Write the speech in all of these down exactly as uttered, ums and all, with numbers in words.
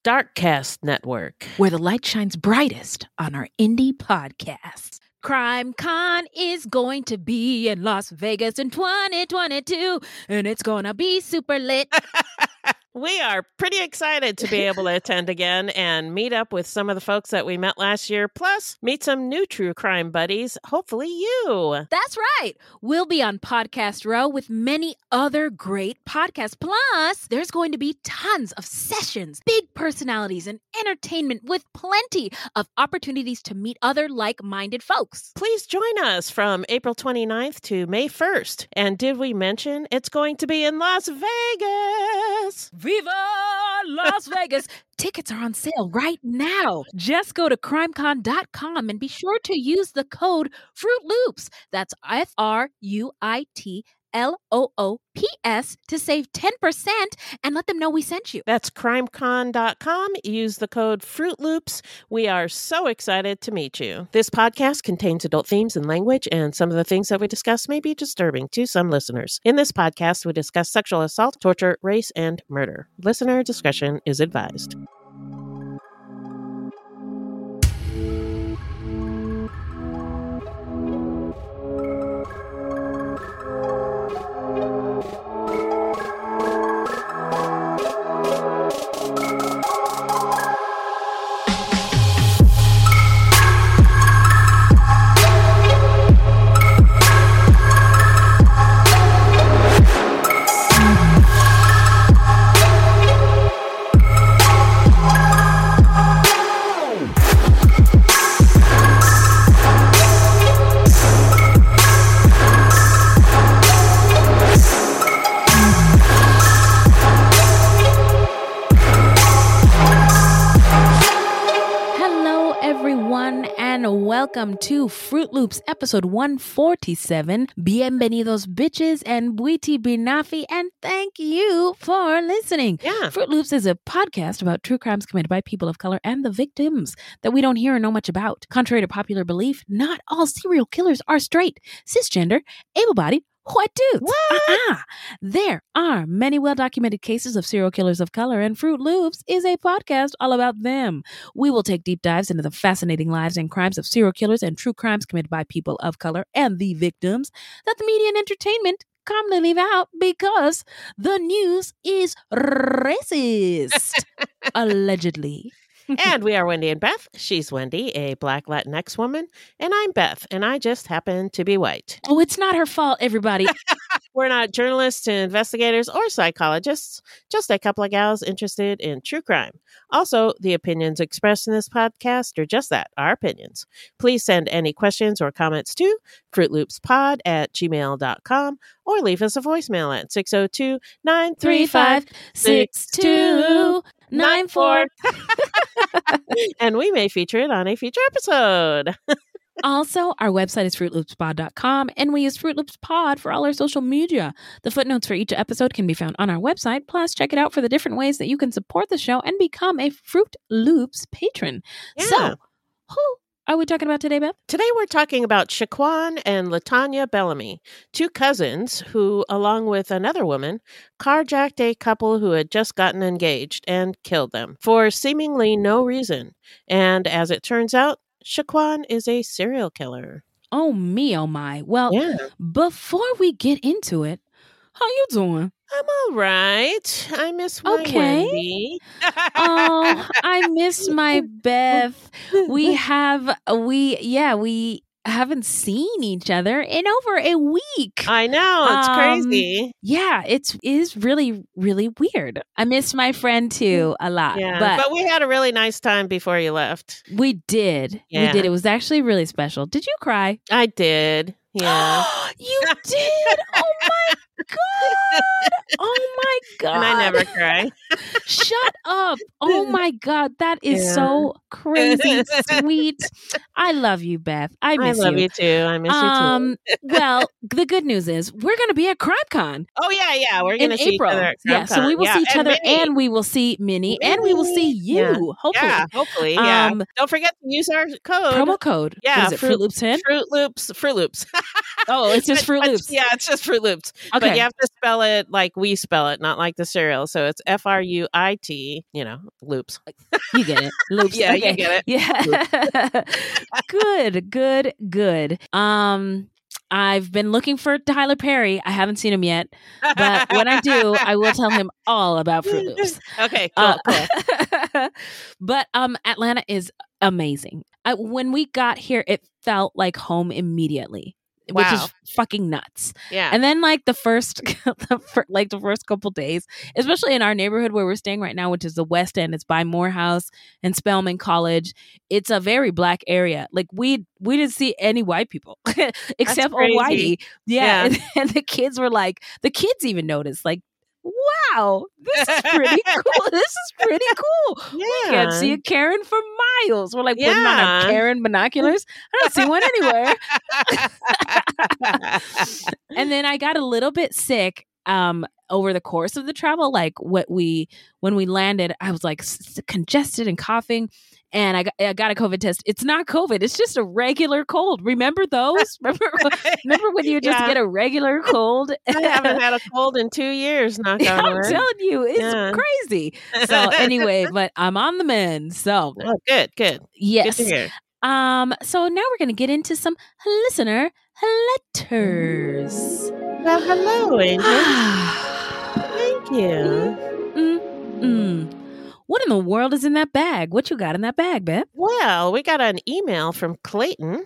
Darkcast Network, where the light shines brightest on our indie podcasts. Crime Con is going to be in Las Vegas in twenty twenty-two, and it's going to be super lit. We are pretty excited to be able to attend again and meet up with some of the folks that we met last year, plus meet some new true crime buddies, hopefully you. That's right. We'll be on Podcast Row with many other great podcasts. Plus, there's going to be tons of sessions, big personalities, and entertainment with plenty of opportunities to meet other like-minded folks. Please join us from April twenty-ninth to May first. And did we mention it's going to be in Las Vegas? Viva Las Vegas! Tickets are on sale right now. Just go to crime con dot com and be sure to use the code Fruit Loops. That's F R U I T L O O P S to save ten percent and let them know we sent you. That's crime con dot com. Use the code Fruit Loops. We are so excited to meet you. This podcast contains adult themes and language, and some of the things that we discuss may be disturbing to some listeners. In this podcast, we discuss sexual assault, torture, race, and murder. Listener discretion is advised. Welcome to Fruit Loops episode one forty-seven. Bienvenidos bitches and buiti binafi, and thank you for listening. Yeah. Fruit Loops is a podcast about true crimes committed by people of color and the victims that we don't hear or know much about. Contrary to popular belief, not all serial killers are straight, cisgender, able-bodied, white dudes. What? Uh-uh. There are many well-documented cases of serial killers of color, and Fruit Loops is a podcast all about them. We will take deep dives into the fascinating lives and crimes of serial killers and true crimes committed by people of color and the victims that the media and entertainment commonly leave out because the news is racist. Allegedly. And we are Wendy and Beth. She's Wendy, a Black Latinx woman, and I'm Beth, and I just happen to be white. Oh, it's not her fault, everybody. We're not journalists, investigators, or psychologists, just a couple of gals interested in true crime. Also, the opinions expressed in this podcast are just that, our opinions. Please send any questions or comments to fruitloopspod at gmail dot com or leave us a voicemail at six oh two, nine three five, six two nine four. And we may feature it on a future episode. Also, our website is fruit loops pod dot com, and we use Fruit Loops Pod for all our social media. The footnotes for each episode can be found on our website. Plus, check it out for the different ways that you can support the show and become a Fruit Loops patron. Yeah. So, who are we talking about today, Beth? Today we're talking about Shaquan and Latanya Bellamy, two cousins who, along with another woman, carjacked a couple who had just gotten engaged and killed them for seemingly no reason. And as it turns out, Shaquan is a serial killer. Oh, me, oh, my. Well, Yeah. before we get into it, how you doing? I'm all right. I miss my Okay. Wendy. Oh, I miss my Beth. We have, we, yeah, we haven't seen each other in over a week. I know. It's Um, crazy. Yeah, it's it is really, really weird. I miss my friend too a lot. Yeah. But, But, we had a really nice time before you left. we did. We Yeah. did. It was actually really special. Did you cry? I did. Yeah. You did? Oh my God. Oh my God. And I never cry. Shut up. Oh my God. That is Yeah. so crazy sweet. I love you, Beth. I I miss love you. you too. I miss you Um, well, the good news is we're going to be at CrimeCon too. Oh, yeah, yeah. We're in going to see April. each other at Yeah, so we will Yeah, see each and other Minnie. and we will see Minnie and we will see you, Yeah. hopefully. Yeah, hopefully. Yeah. Um, Don't forget to use our code. Promo code. Yeah, What is it, Fruit Loops ten? Fruit Loops. Fruit Loops. Oh, it's just Fruit But- Loops. Yeah, it's just Fruit Loops. Okay. But you have to spell it like we spell it, not like the cereal. So it's F R U I T, you know, loops. You get it. Loops. Yeah, okay. you get it. Yeah. Good, good, good. Um, I've been looking for Tyler Perry. I haven't seen him yet, but when I do, I will tell him all about Fruit Loops. Okay, cool, Uh, cool. But um, Atlanta is amazing. I, when we got here, it felt like home immediately, which Wow. is fucking nuts. Yeah. And then like the first, the fir- like the first couple days, especially in our neighborhood where we're staying right now, which is the West End, it's by Morehouse and Spelman College. It's a very black area. Like we we didn't see any white people except for crazy. Whitey. Yeah, Yeah. And, and the kids were like, the kids even noticed, like, wow, this is pretty cool. This is pretty cool. We can't see a Karen for miles. We're like putting on Yeah. our Karen binoculars. I don't see one anywhere. And then I got a little bit sick um over the course of the travel. Like what we when we landed, I was like s- congested and coughing, and I got, I got a COVID test. It's not COVID. It's just a regular cold. Remember those? Remember remember when you just Yeah. get a regular cold? I haven't had a cold in two years, knock on I'm wood. telling you, it's Yeah. crazy. So anyway, but I'm on the mend. So Oh, good, good. Good yes. to hear. Um. So now we're gonna get into some listener letters. Well, hello, Angel. Thank you. Mm-mm. What in the world is in that bag? What you got in that bag, babe? Well, we got an email from Clayton,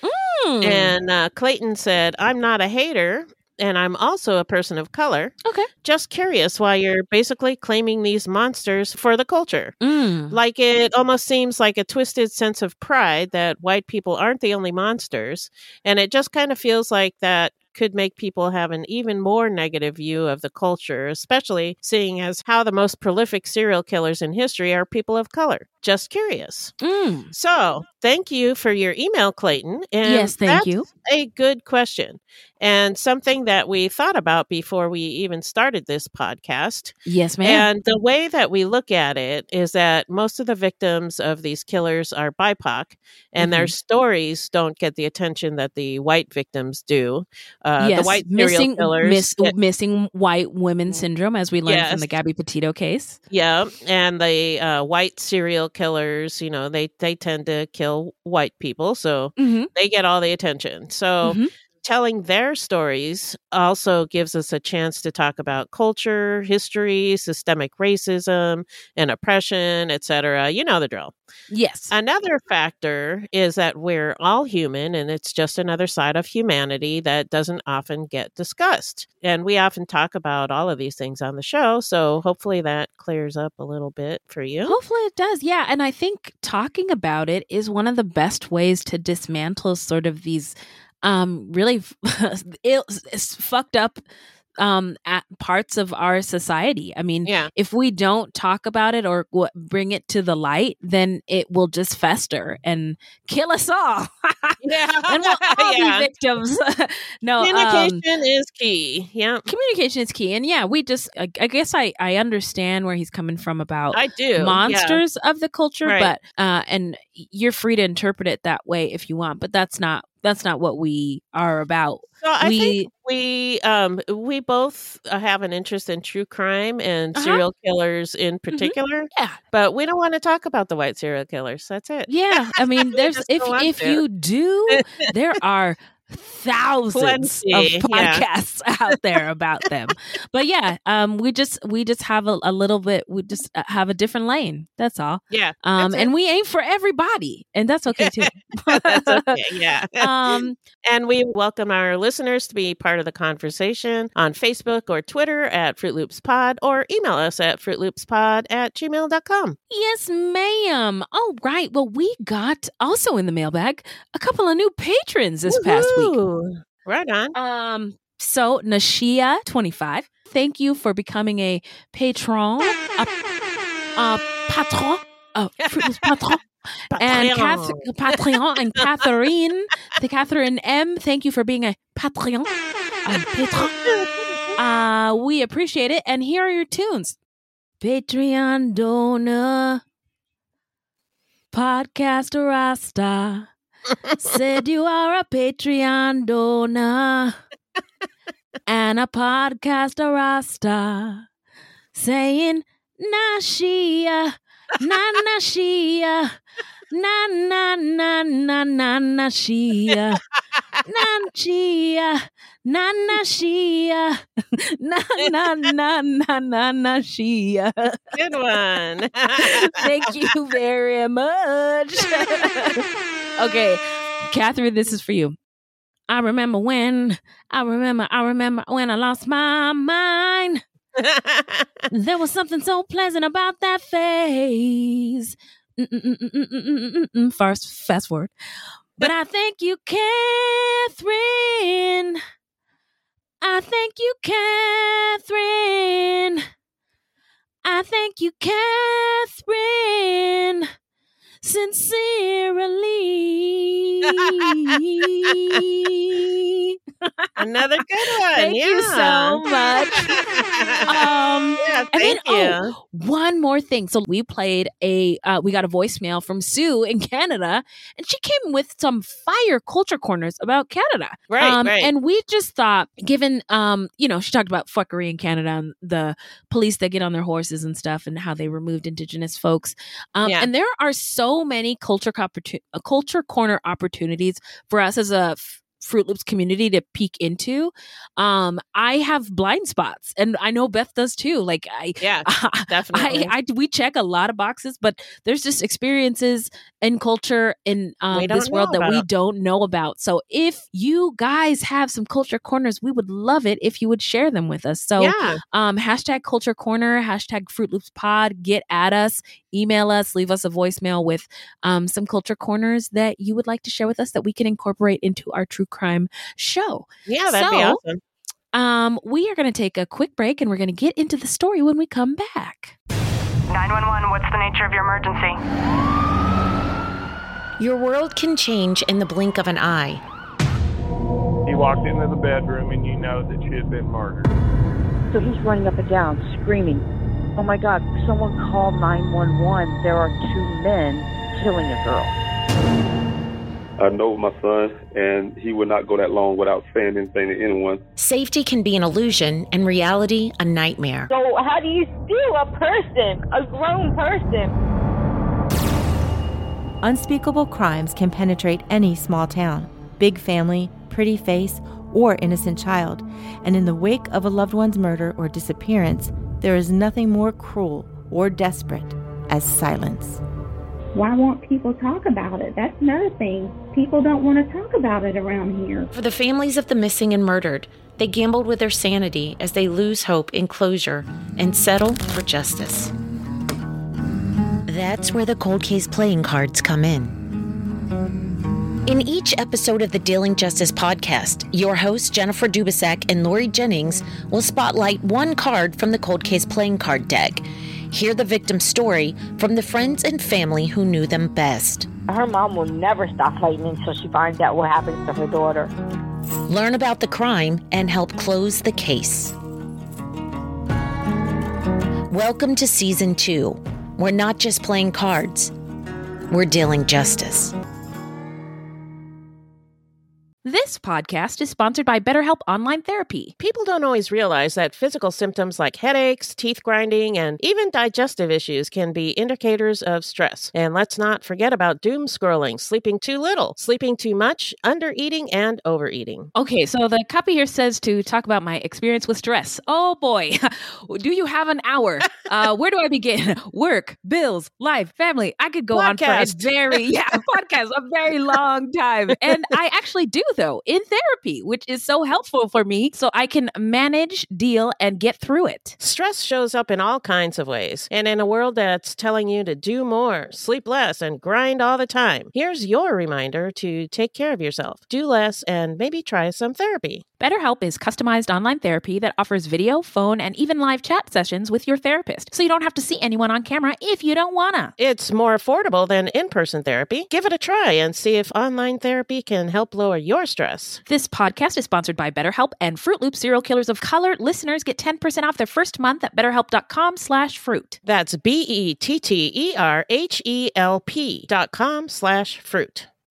Mm. and uh, Clayton said, I'm not a hater, and I'm also a person of color. Okay. Just curious why you're basically claiming these monsters for the culture. Mm. Like it almost seems like a twisted sense of pride that white people aren't the only monsters. And it just kind of feels like that could make people have an even more negative view of the culture, especially seeing as how the most prolific serial killers in history are people of color. Just curious. Mm. So thank you for your email, Clayton. And Yes, thank that's you. a good question and something that we thought about before we even started this podcast. Yes, ma'am. And the way that we look at it is that most of the victims of these killers are B I P O C, and their Mhm. stories don't get the attention that the white victims do. Uh, yes, the white serial missing killers, miss, get- missing white women syndrome, as we learned from Yes. the Gabby Petito case. yeah, and the uh, white serial killers, you know, they they tend to kill white people, so Mm-hmm. they get all the attention. So. Mhm. Telling their stories also gives us a chance to talk about culture, history, systemic racism and oppression, et cetera. You know the drill. Yes. Another factor is that we're all human, and it's just another side of humanity that doesn't often get discussed. And we often talk about all of these things on the show, so hopefully that clears up a little bit for you. Hopefully it does. Yeah. And I think talking about it is one of the best ways to dismantle sort of these um, really ill, s- fucked up um, at parts of our society. I mean, Yeah. if we don't talk about it or w- bring it to the light, then it will just fester and kill us all. Yeah. And we'll all Yeah. be victims. No, um, Communication is key. Yeah. communication is key. And yeah, we just, I, I guess I, I understand where he's coming from about I do. Yeah. monsters of the culture, Right. but, uh, and you're free to interpret it that way if you want, but that's not, that's not what we are about. So I we, think we um we both uh, have an interest in true crime and Uh-huh. serial killers in particular, yeah. but we don't want to talk about the white serial killers. That's it. Yeah. I mean, We there's, just if, don't want if to. you do, there are thousands Plenty, of yeah. podcasts out there about them. But yeah, um, we just we just have a, a little bit. We just uh, have a different lane. That's all. Yeah. Um, that's it. and we aim for everybody, and that's okay too. That's okay. Yeah. um, And we welcome our listeners to be part of the conversation on Facebook or Twitter at Fruit Loops Pod, or email us at fruitloopspod at gmail dot com. yes, ma'am. All right. Well, we got also in the mailbag a couple of new patrons this past week. Woohoo. Right on. Um, so Nashia twenty-five, thank you for becoming a patron, a, a patron, a Fruit Loops patron. And Kath- Patreon and Catherine, the Catherine M, thank you for being a Patreon. Um, patron. Uh, we appreciate it. And here are your tunes. Patreon donor, podcaster Rasta, said you are a Patreon donor. And a podcaster Rasta saying, na shia, na na shia, na na na na na na shia, na shia, na na shia, na na na na na na shia. Good one. Thank you very much. Okay, Catherine, this is for you. I remember when, I remember, I remember when I lost my mind. There was something so pleasant about that phase. Mm-mm-mm-mm-mm-mm-mm-mm. Fast, fast forward. But I thank you, Catherine. I thank you, Catherine. I thank you, Catherine. Sincerely. Another good one. Thank yeah. you so much. Um, yeah, and thank then, you. Oh, one more thing. So we played a, uh, we got a voicemail from Sue in Canada, and she came with some fire culture corners about Canada. Right, um, right. And we just thought, given, um, you know, she talked about fuckery in Canada and the police that get on their horses and stuff and how they removed Indigenous folks. Um, Yeah. And there are so many culture, opportun- uh, culture corner opportunities for us as a f- Fruit Loops community to peek into. Um, I have blind spots, and I know Beth does too. Like I, Yeah, definitely. I, I, we check a lot of boxes, but there's just experiences and culture in um, We don't this world know that we about. don't know about. So if you guys have some culture corners, we would love it if you would share them with us. So yeah. um, hashtag culture corner, hashtag Fruit Loops pod, get at us, email us, leave us a voicemail with um, some culture corners that you would like to share with us that we can incorporate into our true crime show. Yeah, that'd So, be awesome. Um, we are going to take a quick break and we're going to get into the story when we come back. nine one one, what's the nature of your emergency? Your world can change in the blink of an eye. He walked into the bedroom and you know that she had been murdered. So he's running up and down, screaming, "Oh my God, someone call nine one one. There are two men killing a girl." I know my son, and he would not go that long without saying anything to anyone. Safety can be an illusion and reality a nightmare. So how do you steal a person, a grown person? Unspeakable crimes can penetrate any small town, big family, pretty face, or innocent child. And in the wake of a loved one's murder or disappearance, there is nothing more cruel or desperate as silence. Why won't people talk about it? That's another thing. People don't want to talk about it around here. For the families of the missing and murdered, they gambled with their sanity as they lose hope in closure and settle for justice. That's where the cold case playing cards come in. In each episode of the Dealing Justice podcast, your hosts Jennifer Dubisak and Lori Jennings will spotlight one card from the cold case playing card deck. Hear the victim's story from the friends and family who knew them best. Her mom will never stop fighting until she finds out what happens to her daughter. Learn about the crime and help close the case. Welcome to Season two. We're not just playing cards, we're dealing justice. This podcast is sponsored by BetterHelp Online Therapy. People don't always realize that physical symptoms like headaches, teeth grinding, and even digestive issues can be indicators of stress. And let's not forget about doom scrolling, sleeping too little, sleeping too much, undereating, and overeating. Okay, so the copy here says to talk about my experience with stress. Oh boy, do you have an hour? uh, where do I begin? Work, bills, life, family. I could go Podcast. on for a very, yeah, podcast, a very long time. And I actually do, though, in therapy, which is so helpful for me so I can manage, deal, and get through it. Stress shows up in all kinds of ways. And in a world that's telling you to do more, sleep less, and grind all the time, here's your reminder to take care of yourself, do less, and maybe try some therapy. BetterHelp is customized online therapy that offers video, phone, and even live chat sessions with your therapist, so you don't have to see anyone on camera if you don't wanna. It's more affordable than in-person therapy. Give it a try and see if online therapy can help lower your stress. This podcast is sponsored by BetterHelp, and Fruit Loop Serial Killers of Color listeners get ten percent off their first month at betterhelp.com slash fruit. That's B-E-T-T-E-R-H-E-L-P dot com slash fruit.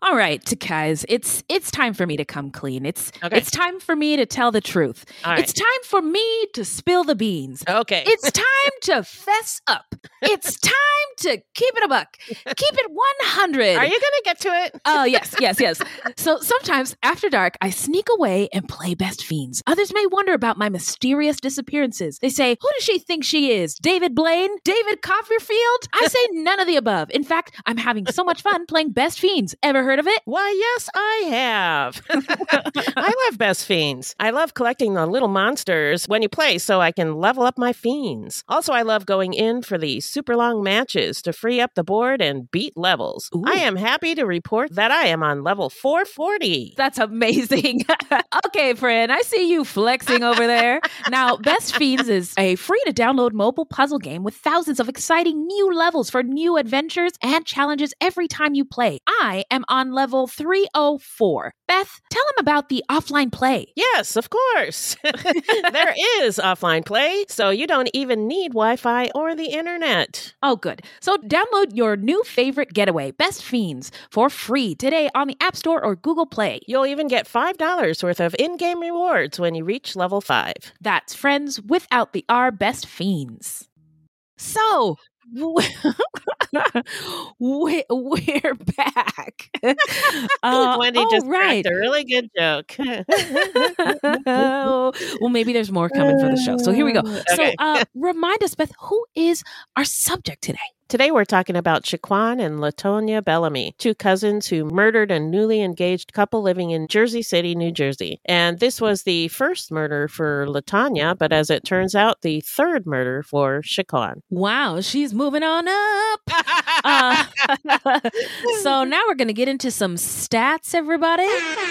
All right, guys, it's it's time for me to come clean. It's Okay. it's time for me to tell the truth. All right. It's time for me to spill the beans. Okay. It's time to fess up. It's time to keep it a buck. Keep it one hundred. Are you going to get to it? Oh, yes, yes, yes. So sometimes after dark, I sneak away and play Best Fiends. Others may wonder about my mysterious disappearances. They say, who does she think she is? David Blaine? David Copperfield? I say none of the above. In fact, I'm having so much fun playing Best Fiends. Ever heard of it? Why, yes, I have. I love Best Fiends. I love collecting the little monsters when you play so I can level up my fiends. Also, I love going in for the super long matches to free up the board and beat levels. Ooh. I am happy to report that I am on level four forty. That's amazing. Okay, friend, I see you flexing over there. Now, Best Fiends is a free to download mobile puzzle game with thousands of exciting new levels for new adventures and challenges every time you play. I am on level three oh four. Beth, tell them about the offline play. Yes, of course. There is offline play, so you don't even need Wi-Fi or the internet. Oh, good. So download your new favorite getaway, Best Fiends, for free today on the App Store or Google Play. You'll even get five dollars worth of in-game rewards when you reach level five. That's friends without the R Best Fiends. So, we- we're back. Uh, Wendy all just right. cracked a really good joke. Well, maybe there's more coming for the show. So here we go. Okay. So uh, remind us, Beth, who is our subject today? Today we're talking about Shaquan and Latonia Bellamy, two cousins who murdered a newly engaged couple living in Jersey City, New Jersey. And this was the first murder for Latonia, but as it turns out, the third murder for Shaquan. Wow, she's moving on up. uh, so now we're going to get into some stats, everybody.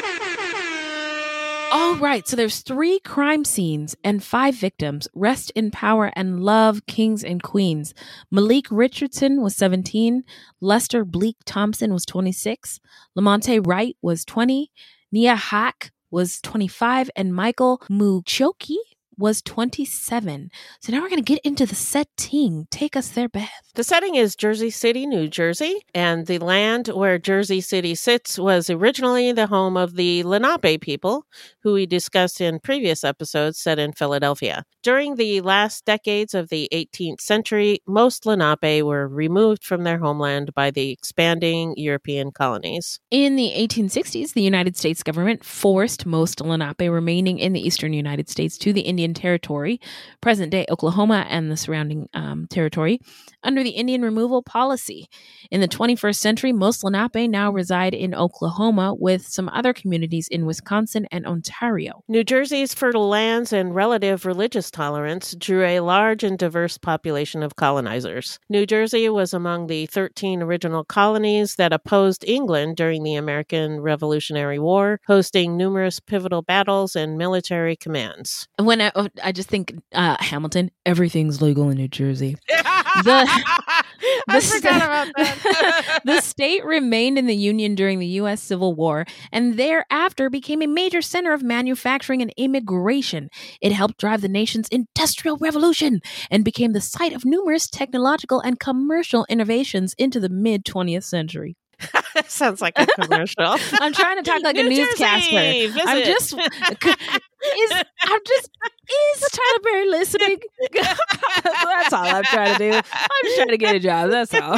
All right, so there's three crime scenes and five victims. Rest in power and love, kings and queens. Malik Richardson was seventeen. Lester Bleak Thompson was twenty-six. Lamonte Wright was twenty. Nia Hack was twenty-five. And Michael Muchoki was twenty-seven. So now we're going to get into the setting. Take us there, Beth. The setting is Jersey City, New Jersey, and the land where Jersey City sits was originally the home of the Lenape people, who we discussed in previous episodes set in Philadelphia. During the last decades of the eighteenth century, most Lenape were removed from their homeland by the expanding European colonies. In the eighteen sixties, the United States government forced most Lenape remaining in the eastern United States to the Indian Territory, present-day Oklahoma and the surrounding um, territory, under the Indian removal policy. In the twenty-first century, most Lenape now reside in Oklahoma, with some other communities in Wisconsin and Ontario. New Jersey's fertile lands and relative religious tolerance drew a large and diverse population of colonizers. New Jersey was among the thirteen original colonies that opposed England during the American Revolutionary War, hosting numerous pivotal battles and military commands. When I, I just think uh, Hamilton, everything's legal in New Jersey. The, I forgot about that. The state remained in the Union during the U S Civil War and thereafter became a major center of manufacturing and immigration. It helped drive the nation's industrial revolution and became the site of numerous technological and commercial innovations into the mid-twentieth century. That sounds like a commercial. I'm trying to talk like New a newscaster. Jersey, visit. I'm just is I'm just is Tyler Perry listening? That's all I'm trying to do. I'm just trying to get a job. That's all.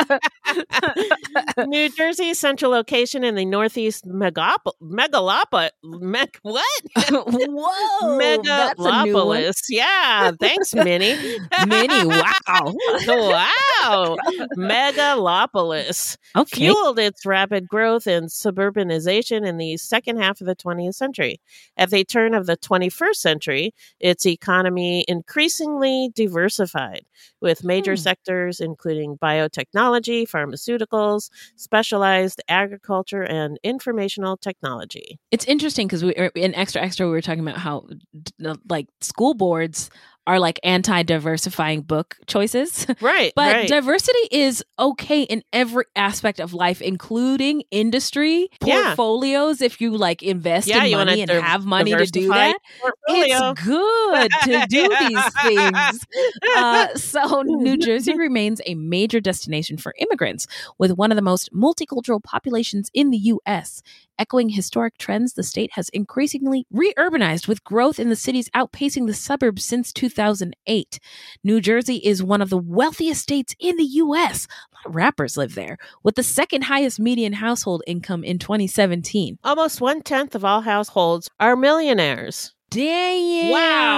New Jersey's central location in the northeast megap- megalopo- meg- what? Whoa, that's a new one. Megalopolis. Yeah, thanks, Minnie. Minnie, wow. Wow. Megalopolis. Okay. Fueled its rapid growth and suburbanization in the second half of the twentieth century. At the turn of the twenty-first century, its economy increasingly diversified, with major Hmm. sectors including biotechnology, pharmaceuticals, specialized agriculture, and informational technology. It's interesting because we in Extra Extra we were talking about how like school boards are like anti-diversifying book choices. Right. But right. diversity is okay in every aspect of life, including industry, Yeah. portfolios. If you like invest Yeah, in you wanna money and div- have money to do diversify that, portfolio. it's good to do these things. Uh, so New Jersey remains a major destination for immigrants, with one of the most multicultural populations in the U S. Echoing historic trends, the state has increasingly re-urbanized, with growth in the cities outpacing the suburbs since two thousand eight. New Jersey is one of the wealthiest states in the U S. A lot of rappers live there, with the second highest median household income in twenty seventeen. Almost one-tenth of all households are millionaires. Damn!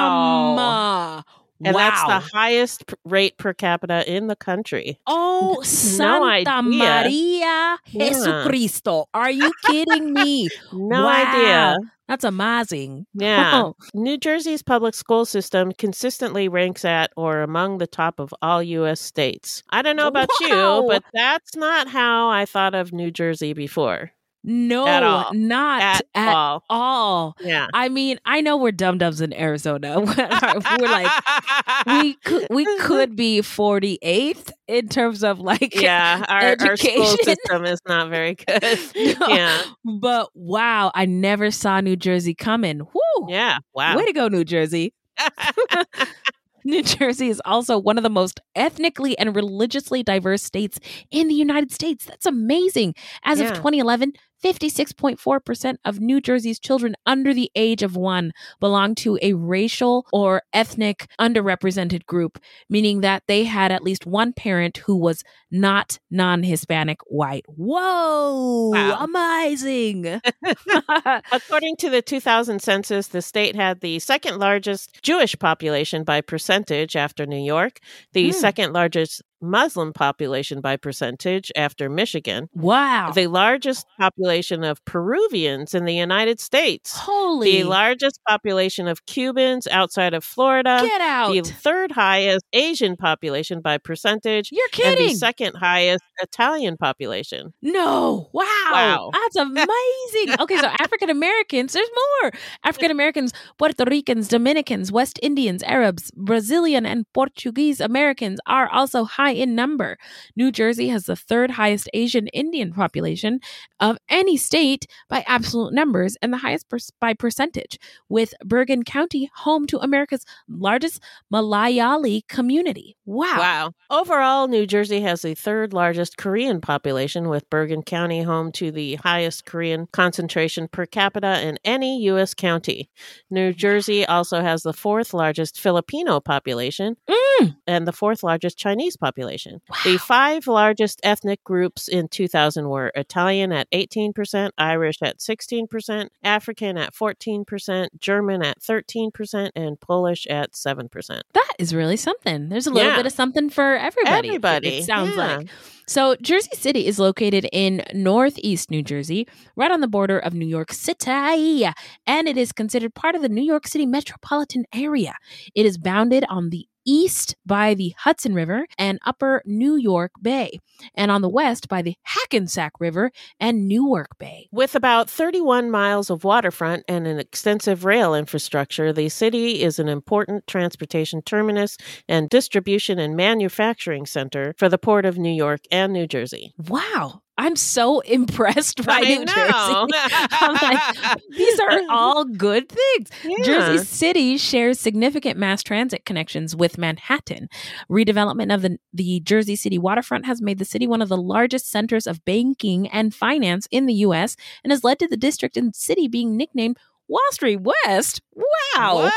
Wow. And wow. that's the highest p- rate per capita in the country. Oh, No Santa idea. Maria Yeah. Jesucristo. Are you kidding me? No Wow. idea. That's amazing. Yeah. New Jersey's public school system consistently ranks at or among the top of all U S states. I don't know about Wow. you, but that's not how I thought of New Jersey before. No, At all. not At at, all. all. Yeah. I mean, I know we're dum-dums in Arizona. We're like, we could, we could be forty-eighth in terms of like yeah, our, our school education. system is not very good. No, Yeah. But wow, I never saw New Jersey coming. Whoo! Yeah. Wow. Way to go, New Jersey. New Jersey is also one of the most ethnically and religiously diverse states in the United States. That's amazing. As Yeah. of twenty eleven, fifty-six point four percent of New Jersey's children under the age of one belong to a racial or ethnic underrepresented group, meaning that they had at least one parent who was not non-Hispanic white. Whoa! Wow. Amazing. According to the two thousand census, the state had the second largest Jewish population by percentage after New York, the Hmm. second largest Muslim population by percentage after Michigan, Wow. the largest population of Peruvians in the United States, Holy. the largest population of Cubans outside of Florida, Get out. the third highest Asian population by percentage, You're and kidding. the second highest Italian population. No. Wow. Wow. That's amazing. Okay, so African Americans, there's more. African Americans, Puerto Ricans, Dominicans, West Indians, Arabs, Brazilian, and Portuguese Americans are also high in number. New Jersey has the third highest Asian Indian population of any state by absolute numbers and the highest per- by percentage, with Bergen County home to America's largest Malayali community. Wow. Wow. Overall, New Jersey has the third largest Korean population, with Bergen County home to the highest Korean concentration per capita in any U S county. New Jersey also has the fourth largest Filipino population Mm. and the fourth largest Chinese population. The five largest ethnic groups in two thousand were Italian at eighteen percent, Irish at sixteen percent, African at fourteen percent, German at thirteen percent, and Polish at seven percent. That is really something. There's a little Yeah. bit of something for everybody. it- Everybody, It, sounds yeah. like. So Jersey City is located in northeast New Jersey, right on the border of New York City, and it is considered part of the New York City metropolitan area. It is bounded on the east by the Hudson River and Upper New York Bay, and on the west by the Hackensack River and Newark Bay. With about thirty-one miles of waterfront and an extensive rail infrastructure, the city is an important transportation terminus and distribution and manufacturing center for the Port of New York and New Jersey. Wow. I'm so impressed by I New know. Jersey. I'm like, these are all good things. Yeah. Jersey City shares significant mass transit connections with Manhattan. Redevelopment of the, the Jersey City waterfront has made the city one of the largest centers of banking and finance in the U S and has led to the district and city being nicknamed Wall Street West. Wow. What?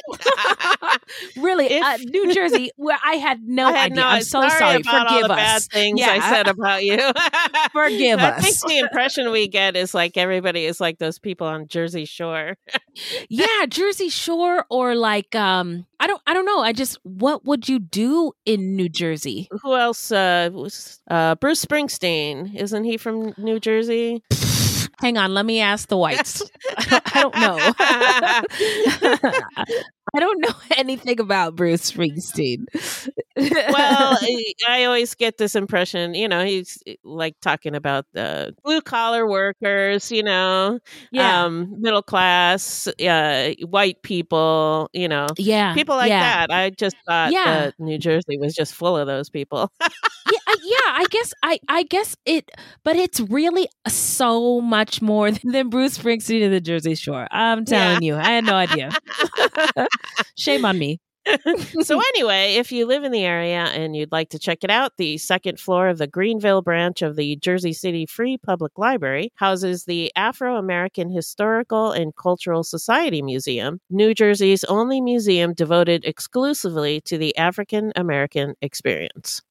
Really, If- uh, New Jersey, where I had no I had idea. no- I'm so sorry sorry. about all Forgive the us. bad things Yeah. I said about you. Forgive I us. think the impression we get is like everybody is like those people on Jersey Shore. Yeah, Jersey Shore, or like um I don't I don't know. I just what would you do in New Jersey? Who else? Uh, was, uh, Bruce Springsteen. Isn't he from New Jersey? Hang on, let me ask the whites. I don't, I don't know. I don't know anything about Bruce Springsteen. Well, I, I always get this impression, you know, he's like talking about the blue collar workers, you know, Yeah. um, middle class, uh, white people, you know, Yeah. people like yeah. that. I just thought Yeah. that New Jersey was just full of those people. yeah, I- yeah, I guess I, I guess it, but it's really so much more than Bruce Springsteen and the Jersey Shore. I'm telling you, I had no idea. Shame on me. So anyway, if you live in the area and you'd like to check it out, the second floor of the Greenville branch of the Jersey City Free Public Library houses the Afro-American Historical and Cultural Society Museum, New Jersey's only museum devoted exclusively to the African American experience.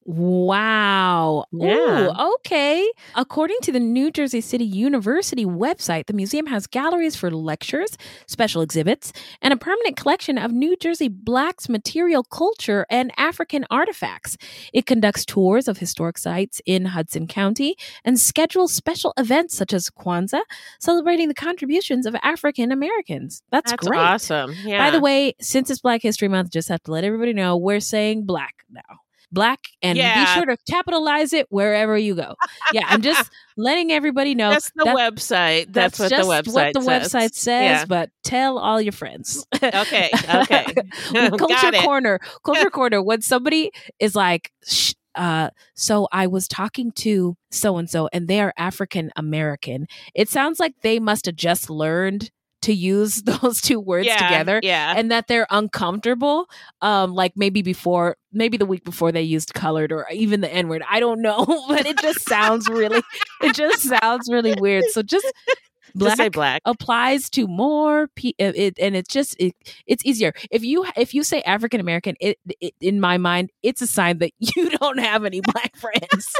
Wow. Yeah. Ooh, okay. According to the New Jersey City University website, the museum has galleries for lectures, special exhibits, and a permanent collection of New Jersey Blacks material culture and African artifacts. It conducts tours of historic sites in Hudson County and schedules special events such as Kwanzaa, celebrating the contributions of African Americans. That's, That's great. awesome. Yeah. By the way, since it's Black History Month, just have to let everybody know we're saying black now. Black, and Yeah. be sure to capitalize it wherever you go. Yeah, I'm just letting everybody know. That's the that- website. That's, That's, what just the website what the says. website says, Yeah. but tell all your friends. Okay. Okay. Culture Got it. Corner. Culture Corner. When somebody is like, Shh, uh, so I was talking to so and so, and they are African American. It sounds like they must have just learned to use those two words Yeah, together, yeah. and that they're uncomfortable. Um, like maybe before, maybe the week before they used colored or even the N word. I don't know, but it just sounds really, it just sounds really weird. So just. Black, Just say black. applies to more pe- it, it and it's just it, it's easier if you if you say African American it, it in my mind it's a sign that you don't have any black friends.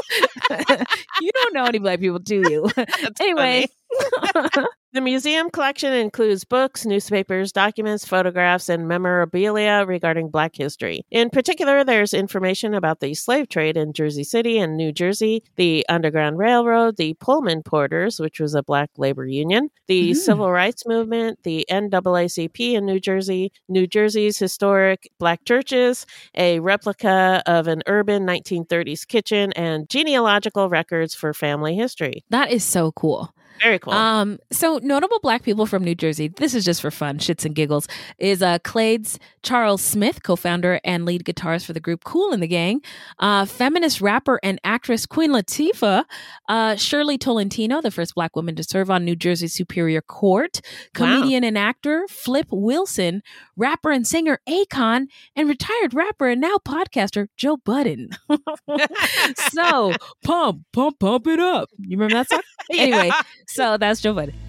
You don't know any black people, do you? Anyway. The museum collection includes books, newspapers, documents, photographs, and memorabilia regarding Black history. In particular, there's information about the slave trade in Jersey City and New Jersey, the Underground Railroad, the Pullman Porters, which was a Black labor union, the Mm. Civil Rights Movement, the N double A C P in New Jersey, New Jersey's historic Black churches, a replica of an urban nineteen thirties kitchen, and genealogical records for family history. That is so cool. Very cool. Um, so notable Black people from New Jersey, this is just for fun, shits and giggles, is uh, Clades Charles Smith, co-founder and lead guitarist for the group Kool and the Gang, uh, feminist rapper and actress Queen Latifah, uh, Shirley Tolentino, the first Black woman to serve on New Jersey's Superior Court, comedian and actor Flip Wilson, rapper and singer Akon, and retired rapper and now podcaster Joe Budden. So, pump, pump, pump it up. You remember that song? Yeah. Anyway, so that's Joe Budden.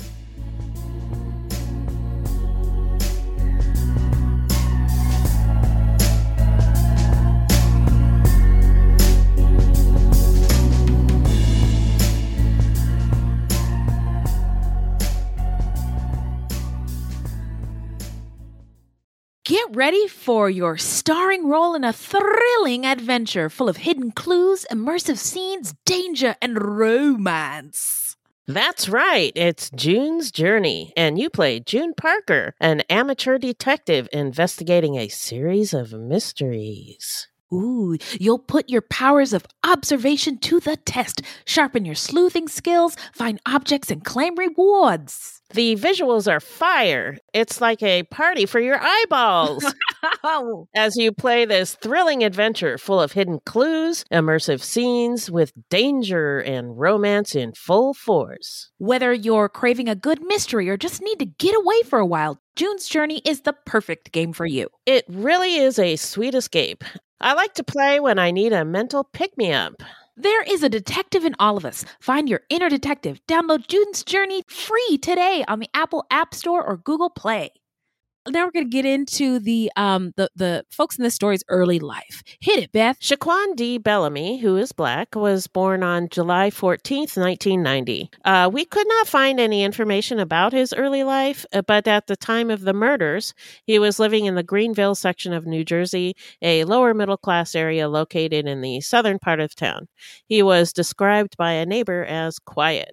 Get ready for your starring role in a thrilling adventure full of hidden clues, immersive scenes, danger, and romance. That's right. It's June's Journey, and you play June Parker, an amateur detective investigating a series of mysteries. Ooh, you'll put your powers of observation to the test, sharpen your sleuthing skills, find objects, and claim rewards. The visuals are fire. It's like a party for your eyeballs as you play this thrilling adventure full of hidden clues, immersive scenes with danger and romance in full force. Whether you're craving a good mystery or just need to get away for a while, June's Journey is the perfect game for you. It really is a sweet escape. I like to play when I need a mental pick-me-up. There is a detective in all of us. Find your inner detective. Download June's Journey free today on the Apple App Store or Google Play. Now we're going to get into the um the the folks in this story's early life. Hit it, Beth. Shaquan D. Bellamy, who is Black, was born on July fourteenth, nineteen ninety. Uh, we could not find any information about his early life, uh, but at the time of the murders, he was living in the Greenville section of New Jersey, a lower middle class area located in the southern part of town. He was described by a neighbor as quiet.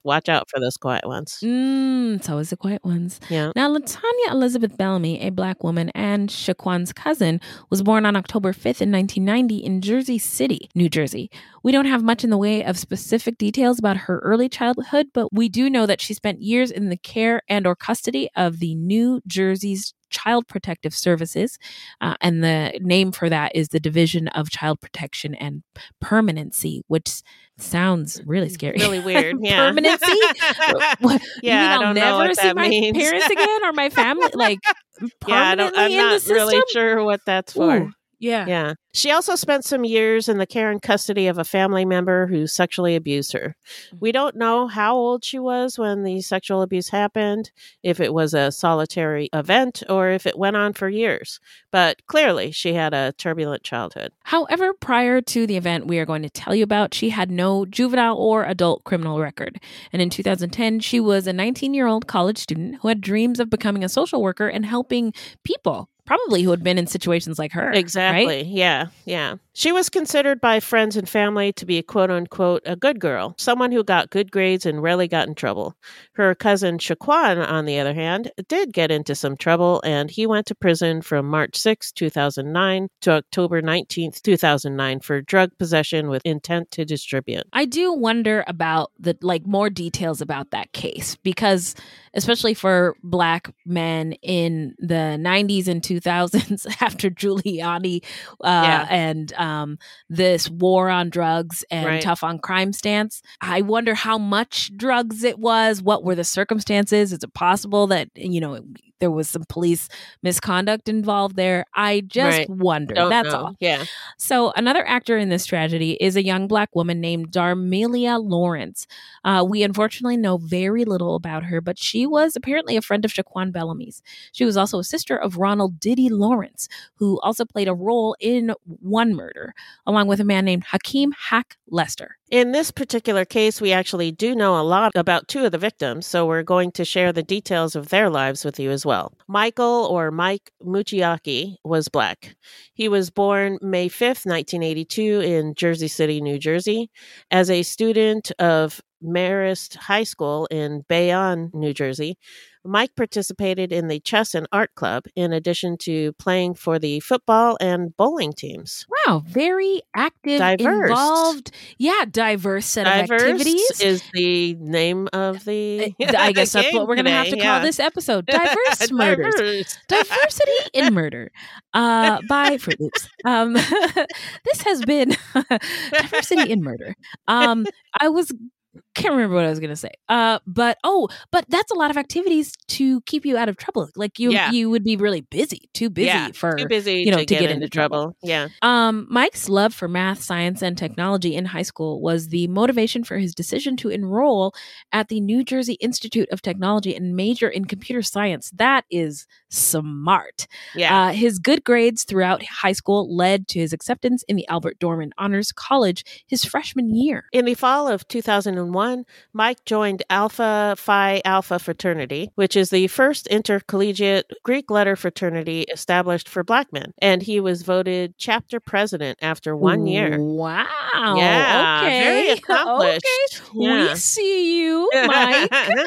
watch out for those quiet ones. Mm, so is the quiet ones. Yeah. Now, LaTanya Elizabeth Bellamy, a Black woman and Shaquan's cousin, was born on October fifth in nineteen ninety in Jersey City, New Jersey. We don't have much in the way of specific details about her early childhood, but we do know that she spent years in the care and or custody of the New Jersey's Child Protective Services, uh, and the name for that is the Division of Child Protection and Permanency, which sounds really scary. Really weird. Yeah. Permanency? What, Yeah, you mean I I'll don't know never what see that my means. parents again or my family? Like permanently Yeah, I don't, I'm in the not system? really sure what that's for. Ooh, yeah. Yeah. She also spent some years in the care and custody of a family member who sexually abused her. We don't know how old she was when the sexual abuse happened, if it was a solitary event or if it went on for years. But clearly, she had a turbulent childhood. However, prior to the event we are going to tell you about, she had no juvenile or adult criminal record. And in two thousand ten, she was a nineteen-year-old college student who had dreams of becoming a social worker and helping people, probably who had been in situations like her. Exactly. Right? Yeah. Yeah. She was considered by friends and family to be a quote unquote a good girl, someone who got good grades and rarely got in trouble. Her cousin Shaquan, on the other hand, did get into some trouble, and he went to prison from March sixth, two thousand nine to October nineteenth, two thousand nine for drug possession with intent to distribute. I do wonder about the like more details about that case, because especially for Black men in the nineties and two thousands after Giuliani uh, Yeah. and um, this war on drugs and Right. tough on crime stance, I wonder how much drugs it was. What were the circumstances? Is it possible that, you know, there was some police misconduct involved there? I just Right. wonder. Don't That's know. all. Yeah. So another actor in this tragedy is a young Black woman named Darmelia Lawrence. Uh, we unfortunately know very little about her, but she was apparently a friend of Shaquan Bellamy's. She was also a sister of Ronald Diddy Lawrence, who also played a role in one murder, along with a man named Hakeem Hack Lester. In this particular case, we actually do know a lot about two of the victims, so we're going to share the details of their lives with you as well. Michael, or Mike Muchiaki, was Black. He was born May fifth, nineteen eighty-two in Jersey City, New Jersey. As a student of Marist High School in Bayonne, New Jersey, Mike participated in the chess and art club in addition to playing for the football and bowling teams. Wow, very active, Diverse. involved. Yeah, diverse set of Diverse activities. is the name of the I guess that's game what we're going to have to today, call yeah. this episode. Diverse murders. Diverse. Diversity in Murder uh, by Fruit Loops. Um, this has been Diversity in Murder. Um, I was can't remember what I was going to say. Uh, but oh, but that's a lot of activities to keep you out of trouble. Like you, Yeah. you would be really busy, too busy yeah, for too busy you know to, get, into trouble. Yeah. Um, Mike's love for math, science, and technology in high school was the motivation for his decision to enroll at the New Jersey Institute of Technology and major in computer science. That is smart. Yeah. Uh, his good grades throughout high school led to his acceptance in the Albert Dorman Honors College his freshman year. In the fall of two thousand one, Mike joined Alpha Phi Alpha fraternity, which is the first intercollegiate Greek letter fraternity established for Black men. And he was voted chapter president after one year. Wow. Yeah, Okay. very accomplished. Okay. Yeah. We see you, Mike.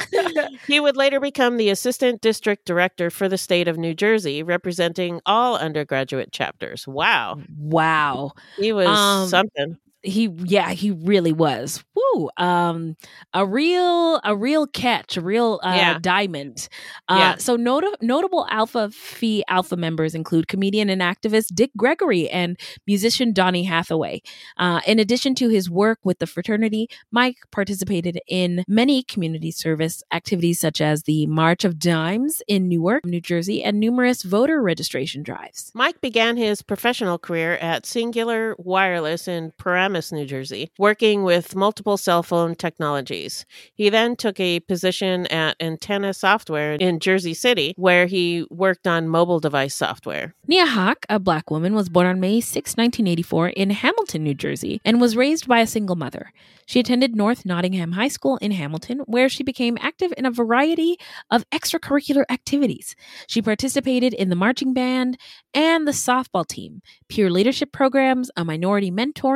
He would later become the assistant district director for the state of New Jersey, representing all undergraduate chapters. Wow. Wow. He was Um, something. He, yeah, he really was. Woo. Um, a real, a real catch, a real uh, Yeah. diamond. Uh, Yeah. So not- notable Alpha Phi Alpha members include comedian and activist Dick Gregory and musician Donny Hathaway. Uh, in addition to his work with the fraternity, Mike participated in many community service activities such as the March of Dimes in Newark, New Jersey, and numerous voter registration drives. Mike began his professional career at Singular Wireless in Paramus, New Jersey, working with multiple cell phone technologies. He then took a position at Antenna Software in Jersey City, where he worked on mobile device software. Nia Hawk, a Black woman, was born on May sixth, nineteen eighty-four in Hamilton, New Jersey, and was raised by a single mother. She attended North Nottingham High School in Hamilton, where she became active in a variety of extracurricular activities. She participated in the marching band and the softball team, peer leadership programs, a minority mentoring program,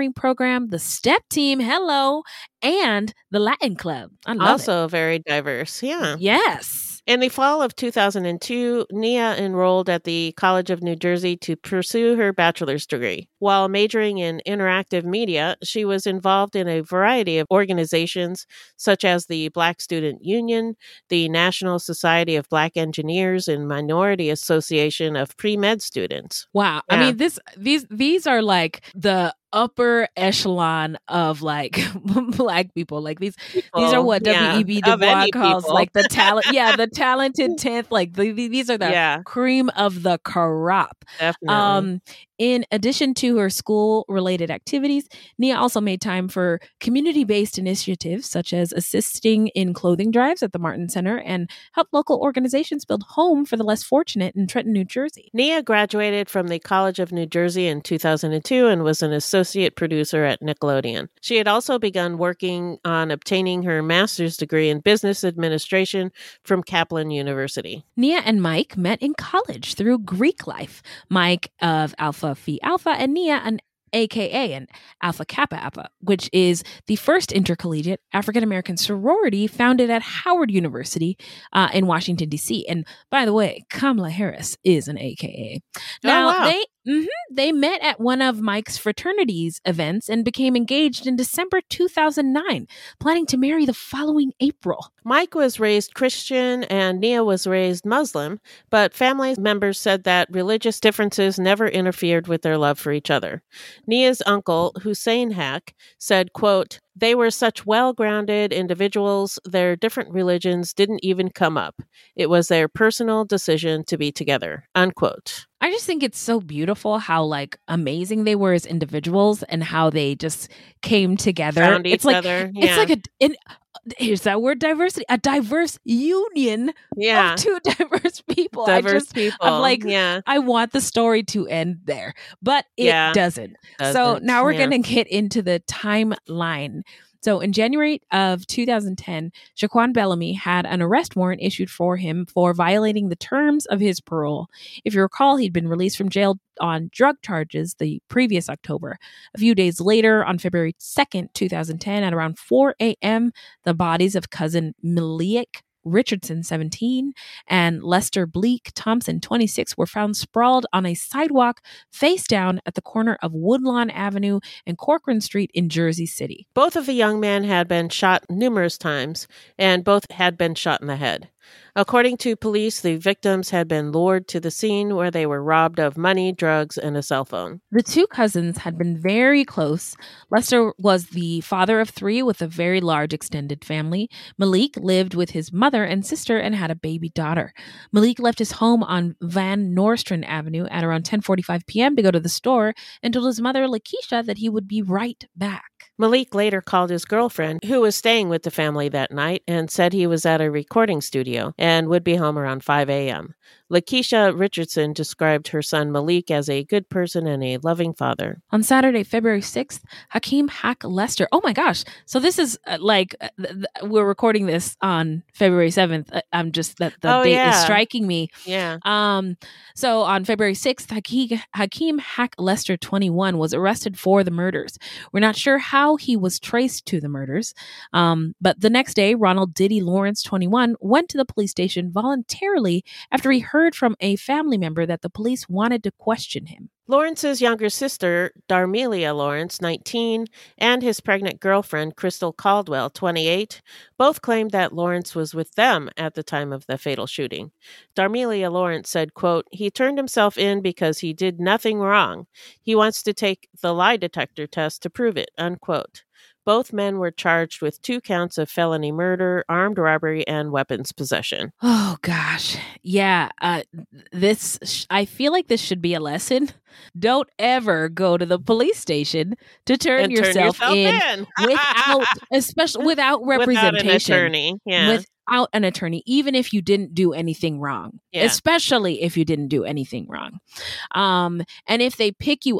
program, the STEP team, hello, and the Latin Club. I love also it. Very diverse. Yeah. Yes. In the fall of two thousand two, Nia enrolled at the College of New Jersey to pursue her bachelor's degree. While majoring in interactive media, she was involved in a variety of organizations such as the Black Student Union, the National Society of Black Engineers, and Minority Association of Pre-Med Students. Wow. Yeah. I mean, this these these are like the upper echelon of like Black people. Like these people, these are what yeah, W E B Du Bois calls people. Like the talent. Yeah, the talented tenth. Like the, these are the yeah. cream of the crop. Definitely. Um, in addition to her school-related activities, Nia also made time for community-based initiatives such as assisting in clothing drives at the Martin Center and help local organizations build homes for the less fortunate in Trenton, New Jersey. Nia graduated from the College of New Jersey in two thousand two and was an associate producer at Nickelodeon. She had also begun working on obtaining her master's degree in business administration from Kaplan University. Nia and Mike met in college through Greek life. Mike of Alpha Phi Alpha and Nia an A K A an Alpha Kappa Alpha, which is the first intercollegiate African-American sorority founded at Howard University uh, in Washington, D C. And by the way, Kamala Harris is an A K A. Now, oh, wow. they mm-hmm, they met at one of Mike's fraternities events and became engaged in December two thousand nine, planning to marry the following April. Mike was raised Christian and Nia was raised Muslim, but family members said that religious differences never interfered with their love for each other. Nia's uncle, Hussein Haque, said, quote, "They were such well-grounded individuals, their different religions didn't even come up. It was their personal decision to be together," unquote. I just think it's so beautiful how like amazing they were as individuals and how they just came together. Found each it's like, other. Yeah. It's like a, in, here's that word diversity, a diverse union yeah. of two diverse people. Diverse I just, people. I'm like, yeah. I want the story to end there, but it yeah. doesn't. doesn't. So now we're yeah. going to get into the timeline. So in January of two thousand ten, Shaquan Bellamy had an arrest warrant issued for him for violating the terms of his parole. If you recall, he'd been released from jail on drug charges the previous October. A few days later, on February second, two thousand ten, at around four a.m., the bodies of cousin Malik Richardson, seventeen, and Lester Bleak Thompson, twenty-six, were found sprawled on a sidewalk face down at the corner of Woodlawn Avenue and Corcoran Street in Jersey City. Both of the young men had been shot numerous times, and both had been shot in the head. According to police, the victims had been lured to the scene where they were robbed of money, drugs, and a cell phone. The two cousins had been very close. Lester was the father of three with a very large extended family. Malik lived with his mother and sister and had a baby daughter. Malik left his home on Van Nostrand Avenue at around ten forty-five p.m. to go to the store and told his mother, Lakeisha, that he would be right back. Malik later called his girlfriend, who was staying with the family that night, and said he was at a recording studio and would be home around five a.m. Lakeisha Richardson described her son Malik as a good person and a loving father. On Saturday, February sixth, Hakeem Haque Lester. Oh my gosh. So this is uh, like, uh, th- th- we're recording this on February seventh. Uh, I'm just, that the oh, date yeah. is striking me. Yeah. Um. So on February sixth, Hakeem, Hakeem Haque Lester, twenty-one, was arrested for the murders. We're not sure how he was traced to the murders. Um. But the next day, Ronald Diddy Lawrence, twenty-one, went to the police station voluntarily after he heard from a family member that the police wanted to question him. Lawrence's younger sister, Darmelia Lawrence, nineteen, and his pregnant girlfriend, Crystal Caldwell, twenty-eight, both claimed that Lawrence was with them at the time of the fatal shooting. Darmelia Lawrence said, quote, "He turned himself in because he did nothing wrong. He wants to take the lie detector test to prove it," unquote. Both men were charged with two counts of felony murder, armed robbery, and weapons possession. Oh, gosh. Yeah. Uh, this, sh- I feel like this should be a lesson. Don't ever go to the police station to turn, and yourself, turn yourself in, in without, especially without representation. Without an attorney. Yeah. Without an attorney, even if you didn't do anything wrong, yeah. especially if you didn't do anything wrong. Um, and if they pick you up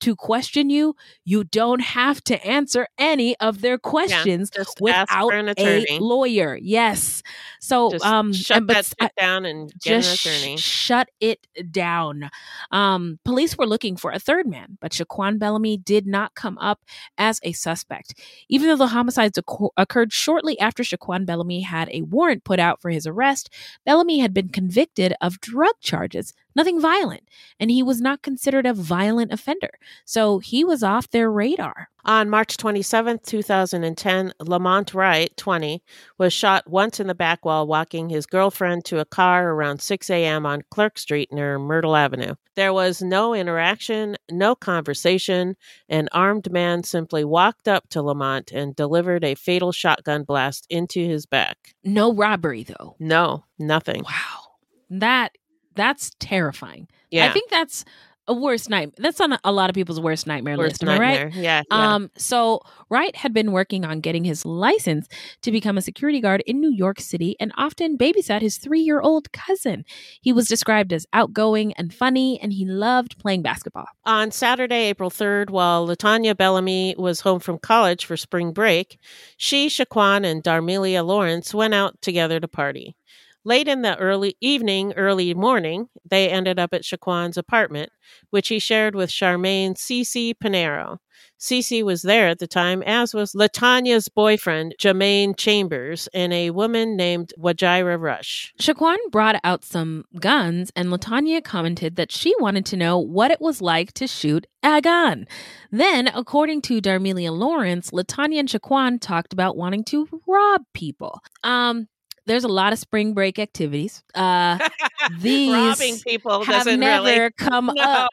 to question you, you don't have to answer any of their questions yeah, just without ask for an attorney. a lawyer. Yes. So just um, shut and, but, that shit down and get just an attorney. Sh- shut it down. Um, police were looking for a third man, but Shaquan Bellamy did not come up as a suspect. Even though the homicides occur- occurred shortly after Shaquan Bellamy had a warrant put out for his arrest, Bellamy had been convicted of drug charges, nothing violent, and he was not considered a violent offender. So he was off their radar. On March twenty-seventh, two thousand ten, Lamont Wright, twenty, was shot once in the back while walking his girlfriend to a car around six a.m. on Clark Street near Myrtle Avenue. There was no interaction, no conversation. An armed man simply walked up to Lamont and delivered a fatal shotgun blast into his back. No robbery, though. No, nothing. Wow. That that's terrifying. Yeah. I think that's a worst nightmare. That's on a lot of people's worst nightmare Worst list. Am I nightmare. right? Yeah, yeah. Um. So Wright had been working on getting his license to become a security guard in New York City and often babysat his three-year-old cousin. He was described as outgoing and funny, and he loved playing basketball. On Saturday, April third, while LaTonya Bellamy was home from college for spring break, she, Shaquan, and Darmelia Lawrence went out together to party. Late in the early evening, early morning, they ended up at Shaquan's apartment, which he shared with Charmaine Cece Pinero. Cece was there at the time, as was LaTonya's boyfriend, Jermaine Chambers, and a woman named Wajira Rush. Shaquan brought out some guns, and LaTonya commented that she wanted to know what it was like to shoot a gun. Then, according to Darmelia Lawrence, LaTonya and Shaquan talked about wanting to rob people. Um... There's a lot of spring break activities. Uh, these Robbing people have doesn't never really come no. up.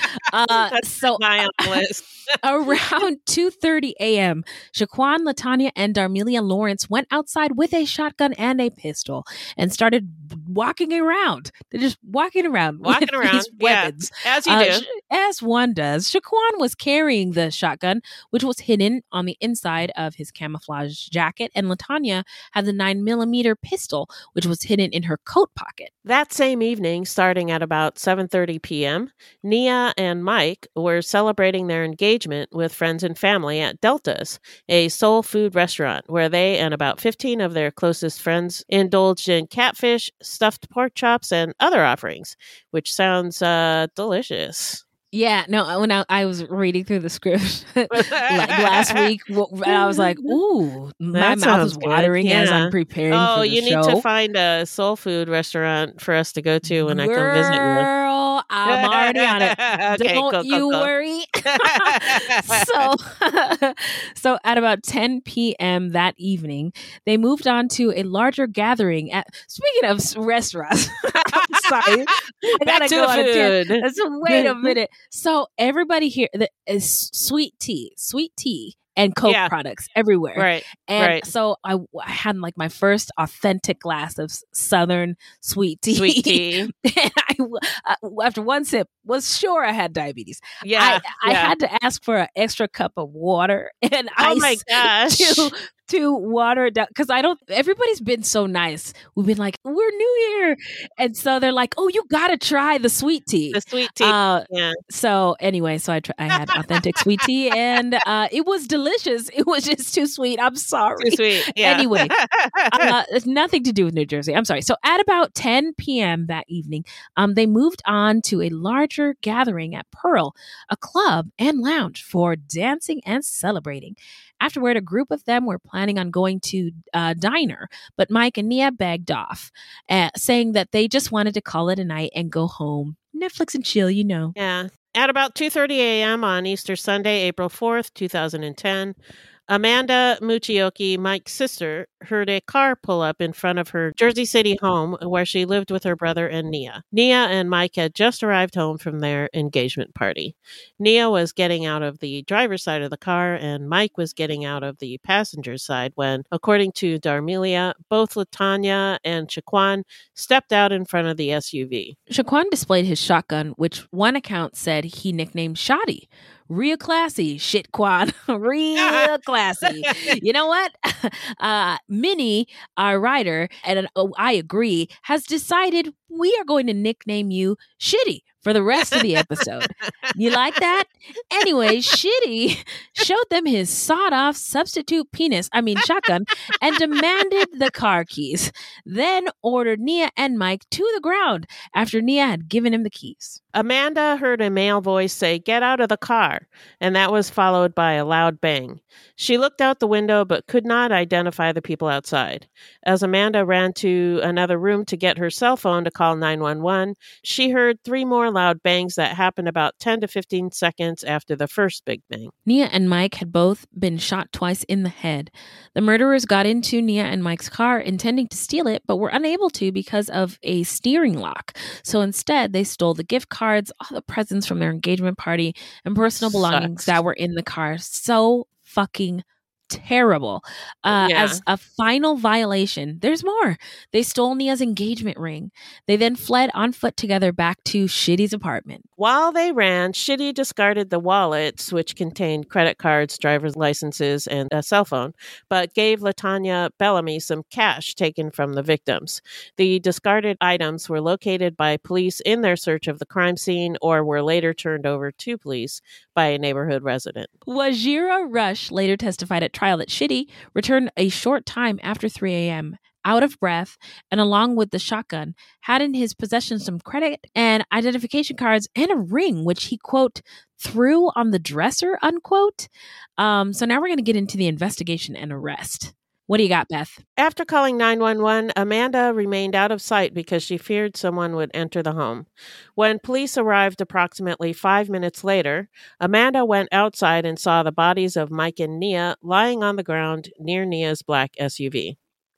Uh, That's so high on the list. around two thirty a.m., Shaquan, LaTonya, and Darmelia Lawrence went outside with a shotgun and a pistol and started walking around. They're just walking around, Walking with around, these weapons, yeah, as you uh, do, sh- as one does. Shaquan was carrying the shotgun, which was hidden on the inside of his camouflage jacket, and LaTonya had the nine millimeter pistol, which was hidden in her coat pocket. That same evening, starting at about seven thirty p.m., Nia and Mike were celebrating their engagement with friends and family at Delta's, a soul food restaurant where they and about fifteen of their closest friends indulged in catfish, stuffed pork chops, and other offerings, which sounds uh, delicious. Yeah, no, when I, I was reading through the script like last week, I was like, ooh, my That mouth sounds is good. watering Yeah. as I'm preparing Oh, for the you show. need to find a soul food restaurant for us to go to when Girl, I come visit you. Girl, I'm already on it. Okay, Don't cool, cool, you cool. worry. so, so at about ten p.m. that evening, they moved on to a larger gathering at, speaking of s- restaurants, I'm sorry. I Back gotta to go on a food. tangent. So wait a minute. So everybody here the, is sweet tea, sweet tea and Coke Yeah. products everywhere. Right, And right. so I, I had like my first authentic glass of s- Southern sweet tea. Sweet tea. and I, w- uh, after one sip, was sure I had diabetes. Yeah, I, I yeah. had to ask for an extra cup of water and Oh ice my gosh. to to water it down, because I don't. Everybody's been so nice. We've been like, we're new here, and so they're like, oh, you gotta try the sweet tea. The sweet tea. Uh, yeah. So anyway, so I tr- I had authentic sweet tea, and uh, it was delicious. It was just too sweet. I'm sorry. Too sweet. Yeah. Anyway, uh, it's nothing to do with New Jersey. I'm sorry. So at about ten p.m. that evening, um, they moved on to a larger gathering at Pearl, a club and lounge for dancing and celebrating. Afterward, a group of them were planning on going to a diner, but Mike and Nia begged off, uh, saying that they just wanted to call it a night and go home. Netflix and chill, you know. Yeah. At about two thirty a.m. on Easter Sunday, April fourth, two thousand ten, Amanda Muchioki, Mike's sister, heard a car pull up in front of her Jersey City home where she lived with her brother and Nia. Nia and Mike had just arrived home from their engagement party. Nia was getting out of the driver's side of the car and Mike was getting out of the passenger's side when, according to Darmelia, both LaTonya and Shaquan stepped out in front of the S U V. Shaquan displayed his shotgun, which one account said he nicknamed Shoddy. Real classy, shit quad. Real classy. You know what? Uh, Minnie, our writer, and uh, I agree, has decided we are going to nickname you Shitty for the rest of the episode. You like that? Anyway, Shitty showed them his sawed-off substitute penis, I mean shotgun, and demanded the car keys. Then ordered Nia and Mike to the ground after Nia had given him the keys. Amanda heard a male voice say, "Get out of the car," and that was followed by a loud bang. She looked out the window but could not identify the people outside. As Amanda ran to another room to get her cell phone to call nine one one, she heard three more loud bangs that happened about ten to fifteen seconds after the first big bang. Nia and Mike had both been shot twice in the head. The murderers got into Nia and Mike's car intending to steal it, but were unable to because of a steering lock. So instead, they stole the gift cards, all the presents from their engagement party, and personal belongings Sucks. that were in the car. So fucking terrible. Uh, Yeah. As a final violation, there's more. They stole Nia's engagement ring. They then fled on foot together back to Shitty's apartment. While they ran, Shitty discarded the wallets, which contained credit cards, driver's licenses, and a cell phone, but gave LaTanya Bellamy some cash taken from the victims. The discarded items were located by police in their search of the crime scene or were later turned over to police by a neighborhood resident. Wajira Rush later testified at trial that Shitty returned a short time after three a.m., out of breath, and along with the shotgun, had in his possession some credit and identification cards and a ring, which he, quote, threw on the dresser, unquote. Um, so now we're going to get into the investigation and arrest. What do you got, Beth? After calling nine one one, Amanda remained out of sight because she feared someone would enter the home. When police arrived approximately five minutes later, Amanda went outside and saw the bodies of Mike and Nia lying on the ground near Nia's black S U V.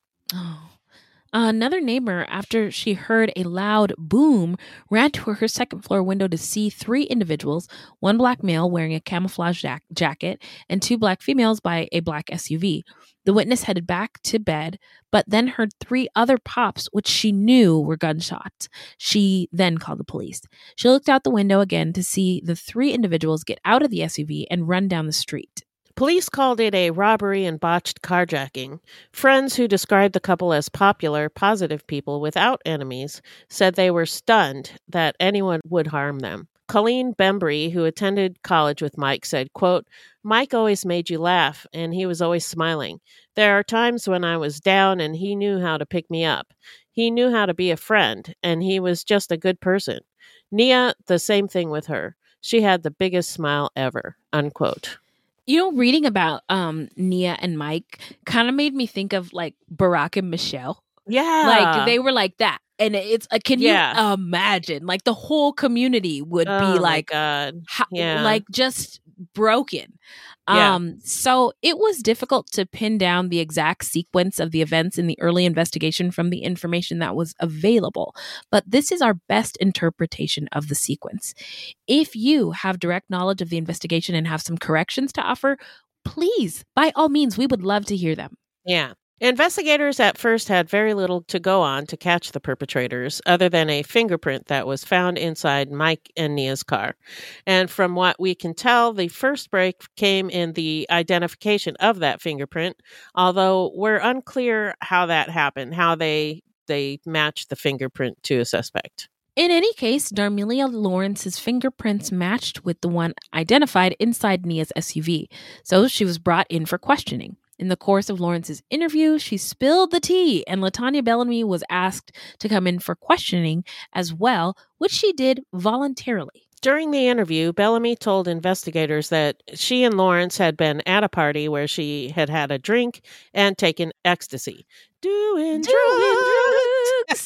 Oh. Another neighbor, after she heard a loud boom, ran to her second floor window to see three individuals, one black male wearing a camouflage jack- jacket and two black females by a black S U V. The witness headed back to bed, but then heard three other pops, which she knew were gunshots. She then called the police. She looked out the window again to see the three individuals get out of the S U V and run down the street. Police called it a robbery and botched carjacking. Friends who described the couple as popular, positive people without enemies said they were stunned that anyone would harm them. Colleen Bembry, who attended college with Mike, said, quote, "Mike always made you laugh, and he was always smiling. There are times when I was down, and he knew how to pick me up. He knew how to be a friend, and he was just a good person. Nia, the same thing with her. She had the biggest smile ever," unquote. You know, reading about um, Nia and Mike kind of made me think of like Barack and Michelle. Yeah. Like they were like that. And it's, uh, can Yeah. you imagine? Like the whole community would Oh, be my like, God. ho- Yeah. like just broken. Yeah. Um, so it was difficult to pin down the exact sequence of the events in the early investigation from the information that was available. But this is our best interpretation of the sequence. If you have direct knowledge of the investigation and have some corrections to offer, please, by all means, we would love to hear them. Yeah. Investigators at first had very little to go on to catch the perpetrators, other than a fingerprint that was found inside Mike and Nia's car. And from what we can tell, the first break came in the identification of that fingerprint, although we're unclear how that happened, how they they matched the fingerprint to a suspect. In any case, Darmelia Lawrence's fingerprints matched with the one identified inside Nia's S U V, so she was brought in for questioning. In the course of Lawrence's interview, she spilled the tea, and LaTanya Bellamy was asked to come in for questioning as well, which she did voluntarily. During the interview, Bellamy told investigators that she and Lawrence had been at a party where she had had a drink and taken ecstasy. Doing, Doing drugs.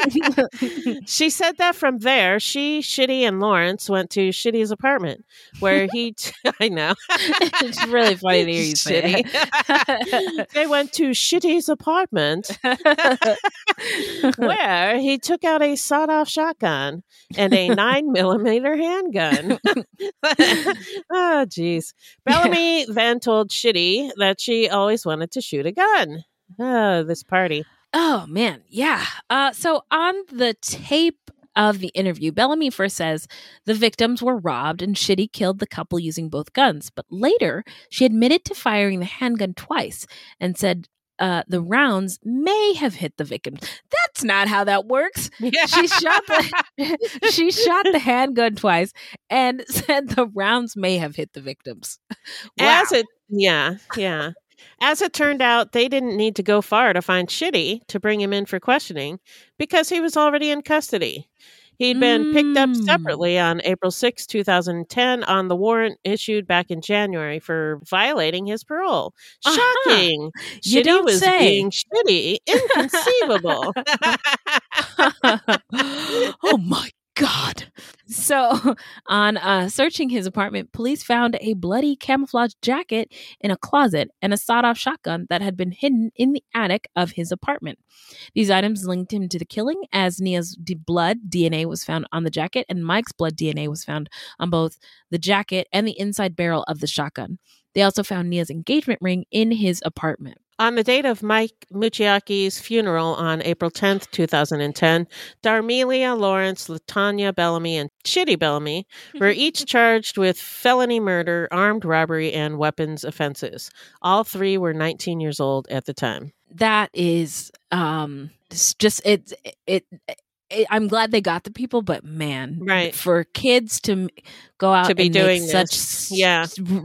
She said that from there, she, Shitty, and Lawrence went to Shitty's apartment where he, t- I know. It's really funny to hear you say Shitty. They went to Shitty's apartment where he took out a sawed-off shotgun and a nine millimeter handgun. Oh, geez. Bellamy then told Shitty that she always wanted to shoot a gun. Oh, this party. Oh, man. Yeah. Uh, so on the tape of the interview, Bellamy first says the victims were robbed and Shitty killed the couple using both guns. But later, she admitted to firing the handgun twice and said uh, the rounds may have hit the victim. That's not how that works. Yeah. She shot the, she shot the handgun twice and said the rounds may have hit the victims. Wow. As it, yeah, yeah. As it turned out, they didn't need to go far to find Shitty to bring him in for questioning because he was already in custody. He'd been picked up Mm. separately on April sixth, twenty ten on the warrant issued back in January for violating his parole. Uh-huh. Shocking. You Shitty don't was say. being shitty. Inconceivable. Oh my God. So, on uh, searching his apartment, police found a bloody camouflage jacket in a closet and a sawed-off shotgun that had been hidden in the attic of his apartment. These items linked him to the killing, as Nia's d- blood D N A was found on the jacket and Mike's blood D N A was found on both the jacket and the inside barrel of the shotgun. They also found Nia's engagement ring in his apartment. On the date of Mike Mucciacchi's funeral on April tenth, twenty ten, Darmelia Lawrence, Latanya Bellamy, and Shitty Bellamy were each charged with felony murder, armed robbery, and weapons offenses. All three were nineteen years old at the time. That is um it's just it, it it I'm glad they got the people, but man, Right. for kids to m- go out To be and doing make this. such Yeah.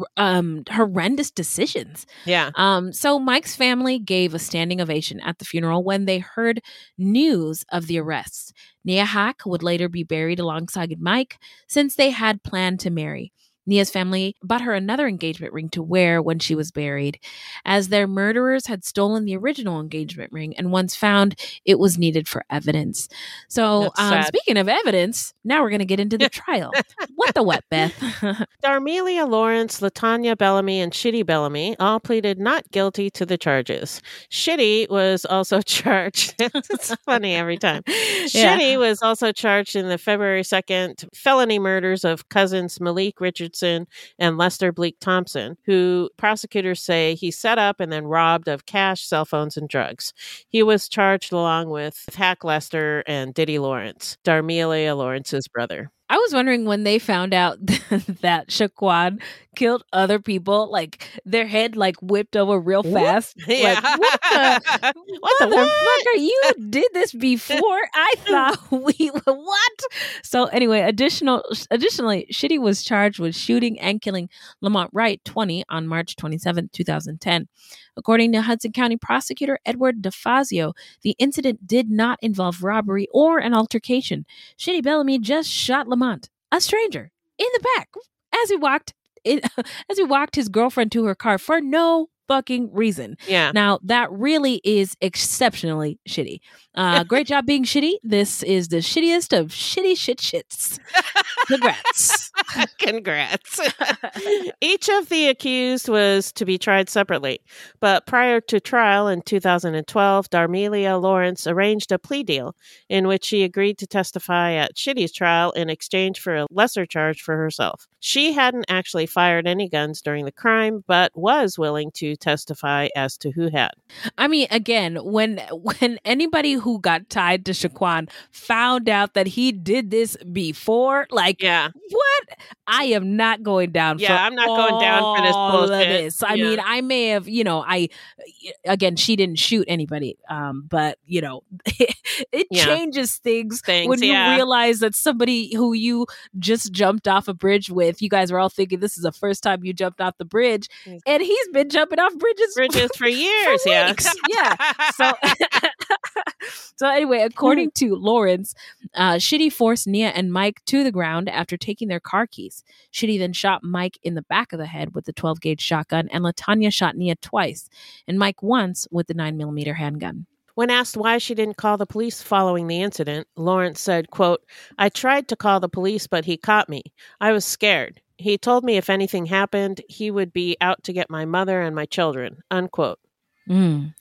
um horrendous decisions. Yeah. Um, so Mike's family gave a standing ovation at the funeral when they heard news of the arrests. Nia Hack would later be buried alongside Mike since they had planned to marry. Nia's family bought her another engagement ring to wear when she was buried, as their murderers had stolen the original engagement ring, and once found, it was needed for evidence. So, That's um, sad. speaking of evidence, now we're going to get into the trial. What the what, Beth? Darmelia Lawrence, Latanya Bellamy, and Shitty Bellamy all pleaded not guilty to the charges. Shitty was also charged. It's funny every time. Yeah. Shitty was also charged in the February second felony murders of cousins Malik Richardson and Lester Bleak Thompson, who prosecutors say he set up and then robbed of cash, cell phones, and drugs. He was charged along with Hack Lester and Diddy Lawrence, Darmelia Lawrence's brother. I was wondering when they found out that Shaquan killed other people, like their head like whipped over real fast. Yeah. Like, what the, What the what? motherfucker? You did this before? I thought we what? So anyway, additional additionally, Shitty was charged with shooting and killing Lamont Wright, twenty, on March twenty-seventh, twenty ten. According to Hudson County prosecutor Edward DeFazio, the incident did not involve robbery or an altercation. Shitty Bellamy just shot Lamont, a stranger, in the back as he walked in, as he walked his girlfriend to her car for no fucking reason. Yeah. Now, that really is exceptionally shitty. Uh, great job being shitty. This is the shittiest of shitty shit shits. Congrats. Congrats. Each of the accused was to be tried separately, but prior to trial in two thousand twelve, Darmelia Lawrence arranged a plea deal in which she agreed to testify at Shitty's trial in exchange for a lesser charge for herself. She hadn't actually fired any guns during the crime, but was willing to testify as to who had. I mean, again, when when anybody who got tied to Shaquan found out that he did this before, like, Yeah. what? I am not going down Yeah, for I'm not going down for this all of bullshit. this. I Yeah. mean, I may have, you know, I, again, she didn't shoot anybody, um, but, you know, it Yeah. changes things, Things, when you yeah. realize that somebody who you just jumped off a bridge with, you guys were all thinking this is the first time you jumped off the bridge, and he's been jumping off bridges, Bridges for years, for yeah. weeks. Yeah. So, so anyway, according to Lawrence, uh, Shitty forced Nia and Mike to the ground after taking their car keys. Shitty then shot Mike in the back of the head with the twelve gauge shotgun, and Latanya shot Nia twice, and Mike once with the nine millimeter handgun. When asked why she didn't call the police following the incident, Lawrence said, quote, "I tried to call the police, but he caught me. I was scared. He told me if anything happened, he would be out to get my mother and my children," unquote. Mm.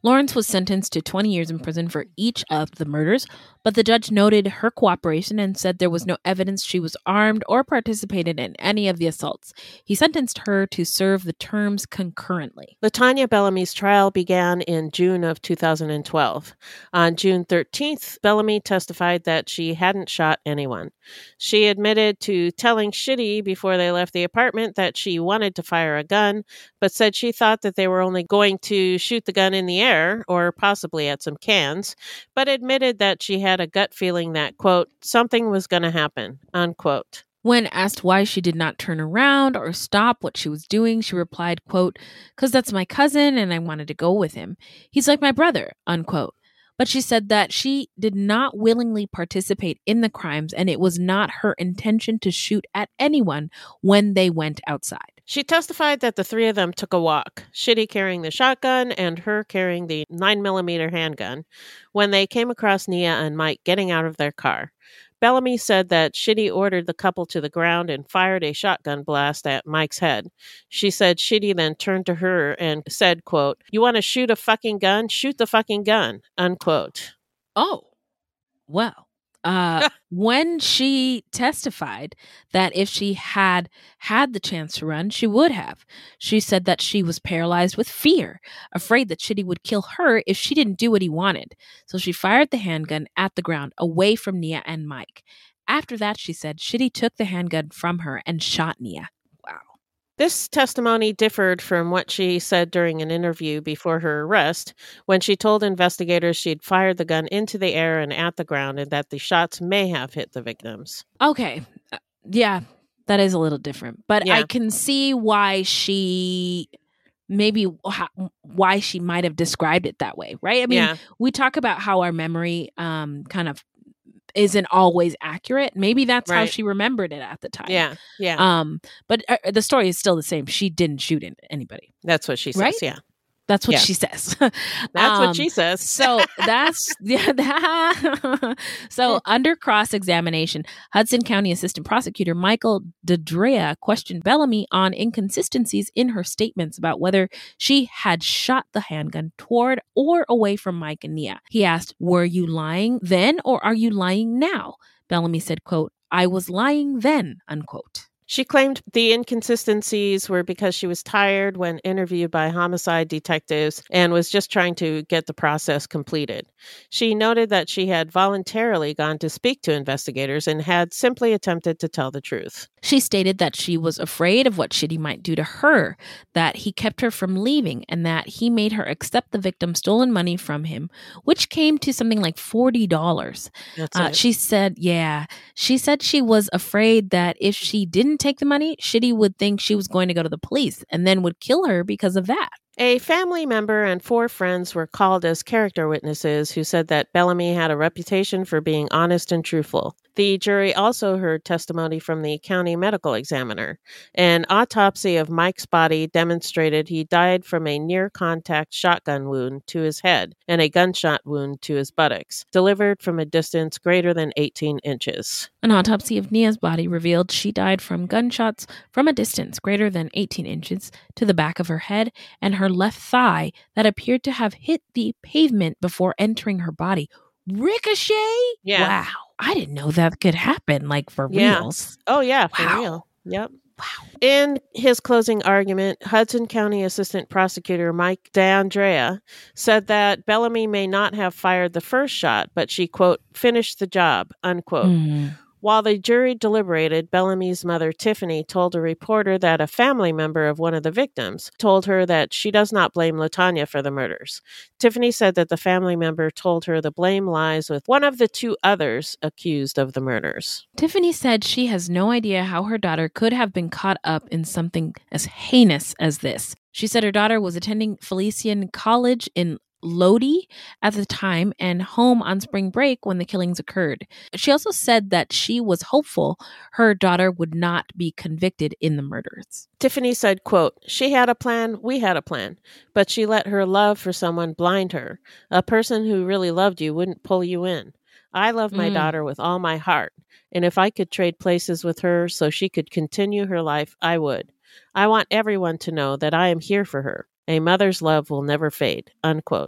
Lawrence was sentenced to twenty years in prison for each of the murders, but the judge noted her cooperation and said there was no evidence she was armed or participated in any of the assaults. He sentenced her to serve the terms concurrently. LaTonya Bellamy's trial began in June of two thousand twelve. On June thirteenth, Bellamy testified that she hadn't shot anyone. She admitted to telling Shitty before they left the apartment that she wanted to fire a gun, but said she thought that they were only going to shoot the gun in the air or possibly at some cans, but admitted that she had a gut feeling that, quote, something was going to happen, unquote. When asked why she did not turn around or stop what she was doing, she replied, quote, because that's my cousin and I wanted to go with him. He's like my brother, unquote. But she said that she did not willingly participate in the crimes and it was not her intention to shoot at anyone when they went outside. She testified that the three of them took a walk, Shitty carrying the shotgun and her carrying the nine millimeter handgun, when they came across Nia and Mike getting out of their car. Bellamy said that Shitty ordered the couple to the ground and fired a shotgun blast at Mike's head. She said Shitty then turned to her and said, quote, you want to shoot a fucking gun? Shoot the fucking gun, unquote. Oh, well. Uh, when she testified that if she had had the chance to run, she would have. She said that she was paralyzed with fear, afraid that Shitty would kill her if she didn't do what he wanted. So she fired the handgun at the ground, away from Nia and Mike. After that, she said, Shitty took the handgun from her and shot Nia. Wow. This testimony differed from what she said during an interview before her arrest, when she told investigators she'd fired the gun into the air and at the ground and that the shots may have hit the victims. Okay. Uh, yeah, that is a little different. But Yeah. I can see why she... maybe how, why she might have described it that way, right? I mean, Yeah. we talk about how our memory um, kind of isn't always accurate. Maybe that's how Right. she remembered it at the time. Yeah, yeah. Um, but uh, the story is still the same. She didn't shoot in- anybody. That's what she says, Right? yeah. That's what Yeah. she says. That's Um, what she says. So that's yeah. That, so under cross-examination, Hudson County Assistant Prosecutor Michael DeDrea questioned Bellamy on inconsistencies in her statements about whether she had shot the handgun toward or away from Mike and Nia. He asked, "Were you lying then, or are you lying now?" Bellamy said, "Quote, I was lying then," unquote. She claimed the inconsistencies were because she was tired when interviewed by homicide detectives and was just trying to get the process completed. She noted that she had voluntarily gone to speak to investigators and had simply attempted to tell the truth. She stated that she was afraid of what Shitty might do to her, that he kept her from leaving, and that he made her accept the victim's stolen money from him, which came to something like forty dollars. That's Uh, it. she said, yeah, she said she was afraid that if she didn't take the money, Shitty would think she was going to go to the police and then would kill her because of that. A family member and four friends were called as character witnesses who said that Bellamy had a reputation for being honest and truthful. The jury also heard testimony from the county medical examiner. An autopsy of Mike's body demonstrated he died from a near-contact shotgun wound to his head and a gunshot wound to his buttocks, delivered from a distance greater than eighteen inches. An autopsy of Nia's body revealed she died from gunshots from a distance greater than eighteen inches to the back of her head and her left thigh that appeared to have hit the pavement before entering her body. Ricochet? Yeah. Wow. I didn't know that could happen, like for Yeah. reals. Oh, yeah, for Wow. real. Yep. Wow. In his closing argument, Hudson County Assistant Prosecutor Mike DeAndrea said that Bellamy may not have fired the first shot, but she, quote, finished the job, unquote. Mm. While the jury deliberated, Bellamy's mother, Tiffany, told a reporter that a family member of one of the victims told her that she does not blame LaTonya for the murders. Tiffany said that the family member told her the blame lies with one of the two others accused of the murders. Tiffany said she has no idea how her daughter could have been caught up in something as heinous as this. She said her daughter was attending Felician College in Lodi at the time and home on spring break when the killings occurred. She also said that she was hopeful her daughter would not be convicted in the murders. Tiffany said, quote, she had a plan, we had a plan, but she let her love for someone blind her. A person who really loved you wouldn't pull you in. I love my Mm. daughter with all my heart, and if I could trade places with her so she could continue her life, I would. I want everyone to know that I am here for her. A mother's love will never fade, unquote.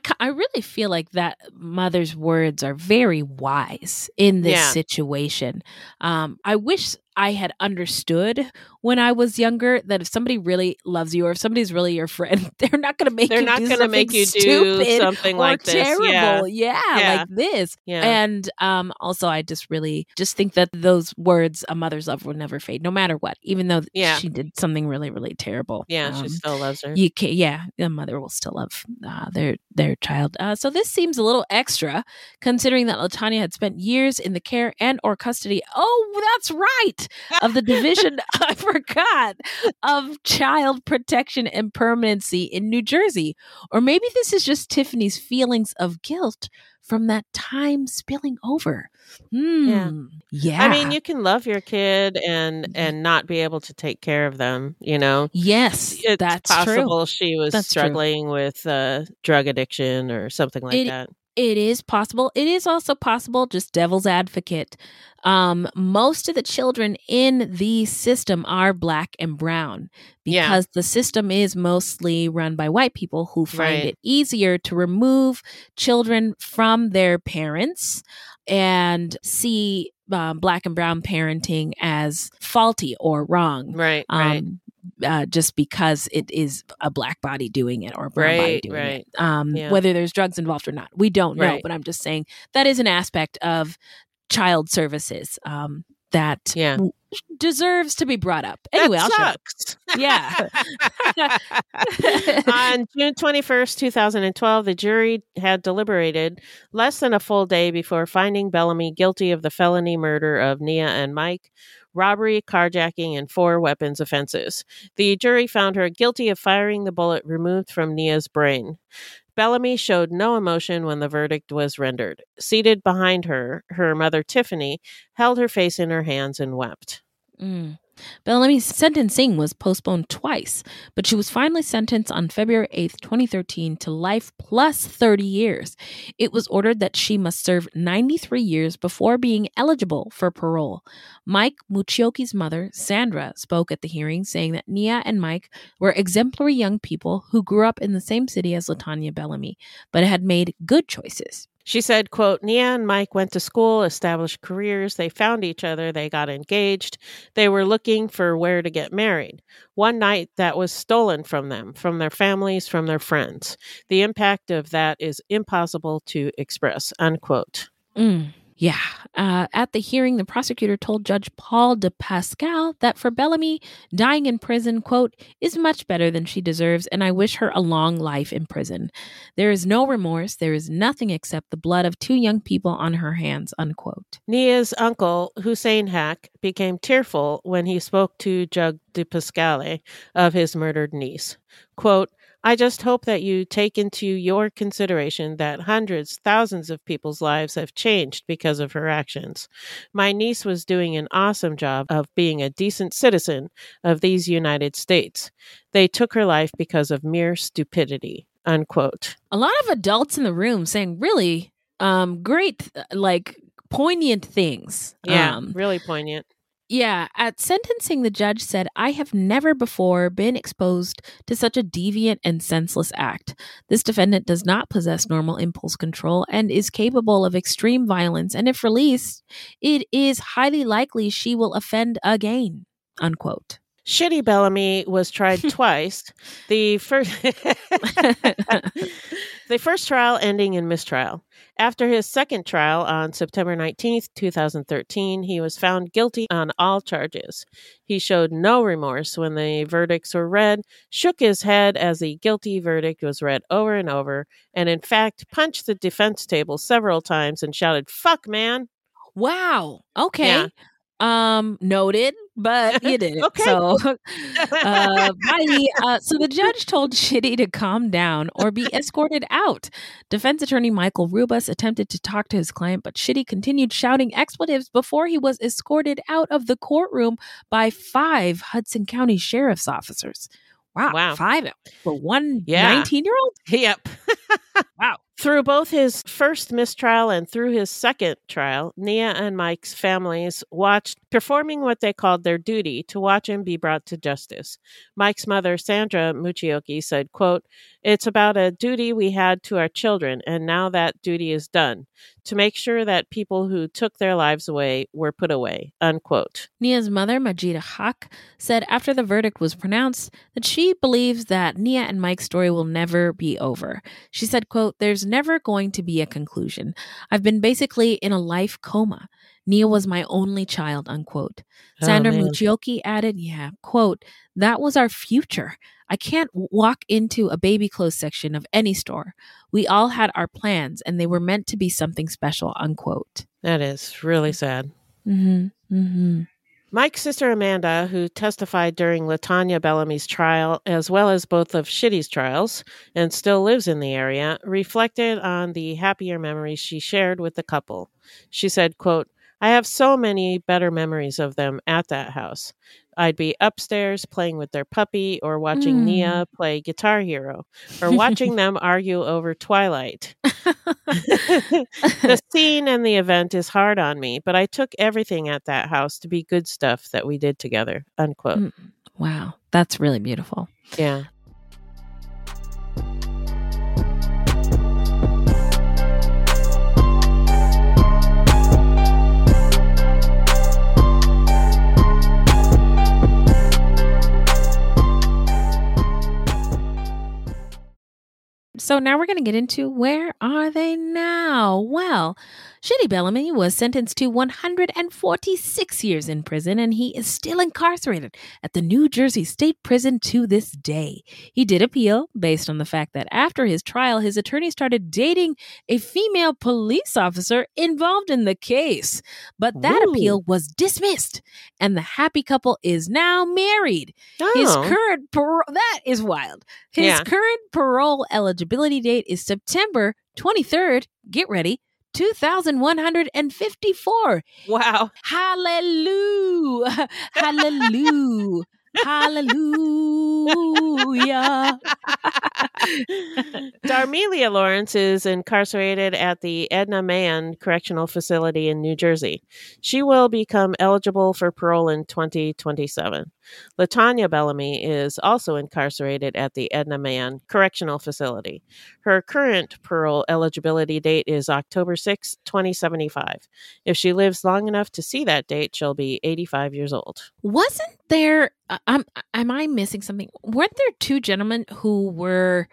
ca- I really feel like that mother's words are very wise in this Yeah. situation. Um, I wish I had understood when I was younger that if somebody really loves you or if somebody's really your friend, they're not going to make They're you not do gonna something make you do stupid something or like this. terrible. Yeah. Yeah, Yeah. like this. Yeah. And um, also, I just really just think that those words, a mother's love will never fade, no matter what, even though Yeah. she did something really, really terrible. Yeah, she Um, still loves her. you can, yeah, the mother will still love uh, their their child. Uh, so this seems a little extra, considering that LaTanya had spent years in the care and or custody. Oh, that's right, of the division. I forgot of child protection and permanency in New Jersey, or maybe this is just Tiffany's feelings of guilt from that time spilling over. Hmm. Yeah. Yeah. I mean, you can love your kid and and not be able to take care of them, you know. Yes, It's that's possible true. she was That's true. struggling with uh, drug addiction or something like It- that. It is possible. It is also possible, just devil's advocate. Um, most of the children in the system are black and brown Yeah. because the system is mostly run by white people who find Right. it easier to remove children from their parents and see um, black and brown parenting as faulty or wrong. Right, right. Um, uh, just because it is a black body doing it or a brown body Right, doing right. it. Um, Yeah. Whether there's drugs involved or not, we don't know. Right. But I'm just saying that is an aspect of child services um, that Yeah. w- deserves to be brought up. Anyway, that I'll shut up. sucks. Yeah. On June twenty-first, twenty twelve, the jury had deliberated less than a full day before finding Bellamy guilty of the felony murder of Nia and Mike, robbery, carjacking, and four weapons offenses. The jury found her guilty of firing the bullet removed from Nia's brain. Bellamy showed no emotion when the verdict was rendered. Seated behind her, her mother, Tiffany, held her face in her hands and wept. Mm. Bellamy's sentencing was postponed twice, but she was finally sentenced on February eighth, twenty thirteen to life plus thirty years. It was ordered that she must serve ninety-three years before being eligible for parole. Mike Mucciocchi's mother, Sandra, spoke at the hearing, saying that Nia and Mike were exemplary young people who grew up in the same city as LaTanya Bellamy, but had made good choices. She said, quote, Nia and Mike went to school, established careers. They found each other. They got engaged. They were looking for where to get married. One night that was stolen from them, from their families, from their friends. The impact of that is impossible to express, unquote. Mm. Yeah. Uh, at the hearing, the prosecutor told Judge Paul de Pascal that for Bellamy, dying in prison, quote, is much better than she deserves, and I wish her a long life in prison. There is no remorse. There is nothing except the blood of two young people on her hands, unquote. Nia's uncle, Hussein Hack, became tearful when he spoke to Judge de Pascal of his murdered niece. Quote, I just hope that you take into your consideration that hundreds, thousands of people's lives have changed because of her actions. My niece was doing an awesome job of being a decent citizen of these United States. They took her life because of mere stupidity, unquote. A lot of adults in the room saying really um, great, like poignant things. Yeah, Um, really poignant. Yeah, at sentencing, the judge said, I have never before been exposed to such a deviant and senseless act. This defendant does not possess normal impulse control and is capable of extreme violence, and if released, it is highly likely she will offend again, unquote. Shitty Bellamy was tried twice. The first, the first trial ending in mistrial. After his second trial on September nineteenth, twenty thirteen, he was found guilty on all charges. He showed no remorse when the verdicts were read, shook his head as the guilty verdict was read over and over, and in fact punched the defense table several times and shouted, "Fuck, man." Wow. Okay. Yeah. Um, noted, but you did it. Okay. So, uh, bye. Uh, so the judge told Shitty to calm down or be escorted out. Defense attorney Michael Rubas attempted to talk to his client, but Shitty continued shouting expletives before he was escorted out of the courtroom by five Hudson County sheriff's officers. Wow. Wow. Five for one Yeah. nineteen-year-old? Yep. Wow. Through both his first mistrial and through his second trial, Nia and Mike's families watched, performing what they called their duty to watch him be brought to justice. Mike's mother, Sandra Muchioki, said, quote, "It's about a duty we had to our children, and now that duty is done, to make sure that people who took their lives away were put away," unquote. Nia's mother, Majida Haq, said after the verdict was pronounced that she believes that Nia and Mike's story will never be over. She said, quote, "There's never going to be a conclusion. I've been basically in a life coma. Nia was my only child," unquote. Oh, Sandra man. Muchioki added, yeah, quote, "That was our future. I can't walk into a baby clothes section of any store. We all had our plans and they were meant to be something special," unquote. That is really sad. Mm-hmm. Mm-hmm. Mike's sister Amanda, who testified during LaTanya Bellamy's trial, as well as both of Shitty's trials, and still lives in the area, reflected on the happier memories she shared with the couple. She said, quote, "I have so many better memories of them at that house. I'd be upstairs playing with their puppy or watching Mm. Nia play Guitar Hero or watching them argue over Twilight. The scene and the event is hard on me, but I took everything at that house to be good stuff that we did together," unquote. Mm. Wow, that's really beautiful. Yeah. So now we're going to get into where are they now? Well, Shitty Bellamy was sentenced to one hundred forty-six years in prison, and he is still incarcerated at the New Jersey State Prison to this day. He did appeal based on the fact that after his trial, his attorney started dating a female police officer involved in the case. But that Ooh. appeal was dismissed, and the happy couple is now married. His Oh. current parole, that is wild. His Yeah. current parole eligibility date is September twenty-third. Get ready. two thousand one hundred fifty-four. Wow. Hallelujah. Hallelujah. Hallelujah. Darmelia Lawrence is incarcerated at the Edna Mann Correctional Facility in New Jersey. She will become eligible for parole in twenty twenty-seven. LaTanya Bellamy is also incarcerated at the Edna Mann Correctional Facility. Her current parole eligibility date is October sixth, twenty seventy-five. If she lives long enough to see that date, she'll be eighty-five years old. Wasn't there, uh, um, am I missing something? Weren't there two gentlemen who were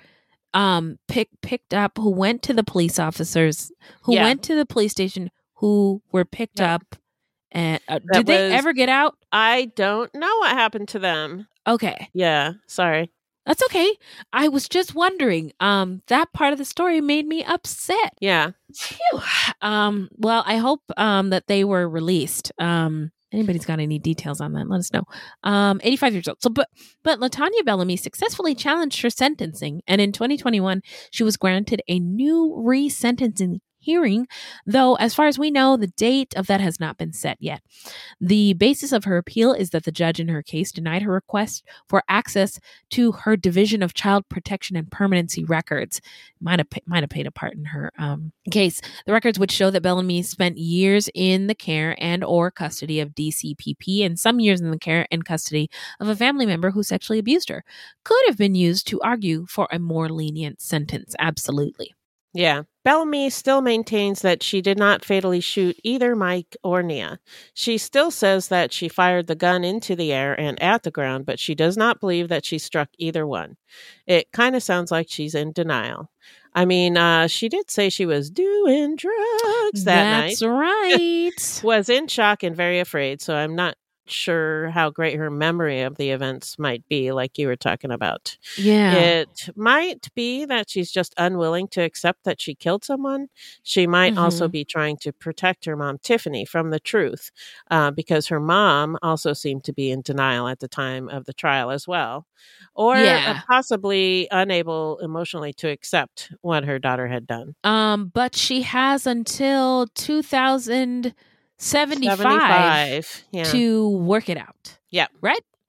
um pick, picked up, who went to the police officers, who Yeah. went to the police station, who were picked Yeah. up? And uh, That did they was- ever get out? I don't know what happened to them. Okay. Yeah, sorry. That's okay. I was just wondering. Um, that part of the story made me upset. Yeah. Phew. Um, well, I hope um that they were released. Um, anybody's got any details on that? Let us know. Um, eighty-five years old. So, but but LaTanya Bellamy successfully challenged her sentencing, and in twenty twenty-one, she was granted a new resentencing hearing, though as far as we know, the date of that has not been set yet. The basis of her appeal is that the judge in her case denied her request for access to her Division of Child Protection and Permanency records. Might have might have played a part in her um, case. The records would show that Bellamy spent years in the care and or custody of D C P P and some years in the care and custody of a family member who sexually abused her. Could have been used to argue for a more lenient sentence. Absolutely. Yeah. Bellamy still maintains that she did not fatally shoot either Mike or Nia. She still says that she fired the gun into the air and at the ground, but she does not believe that she struck either one. It kind of sounds like she's in denial. I mean, uh, she did say she was doing drugs that That's night. right. Was in shock and very afraid, so I'm not sure how great her memory of the events might be, like you were talking about. Yeah. It might be that she's just unwilling to accept that she killed someone. She might also Mhm. be trying to protect her mom, Tiffany, from the truth, uh, because her mom also seemed to be in denial at the time of the trial as well, or uh, Yeah. possibly unable emotionally to accept what her daughter had done. Um, but she has until two thousand seventy-five seventy-five. Yeah. to work it out. Yeah. Right?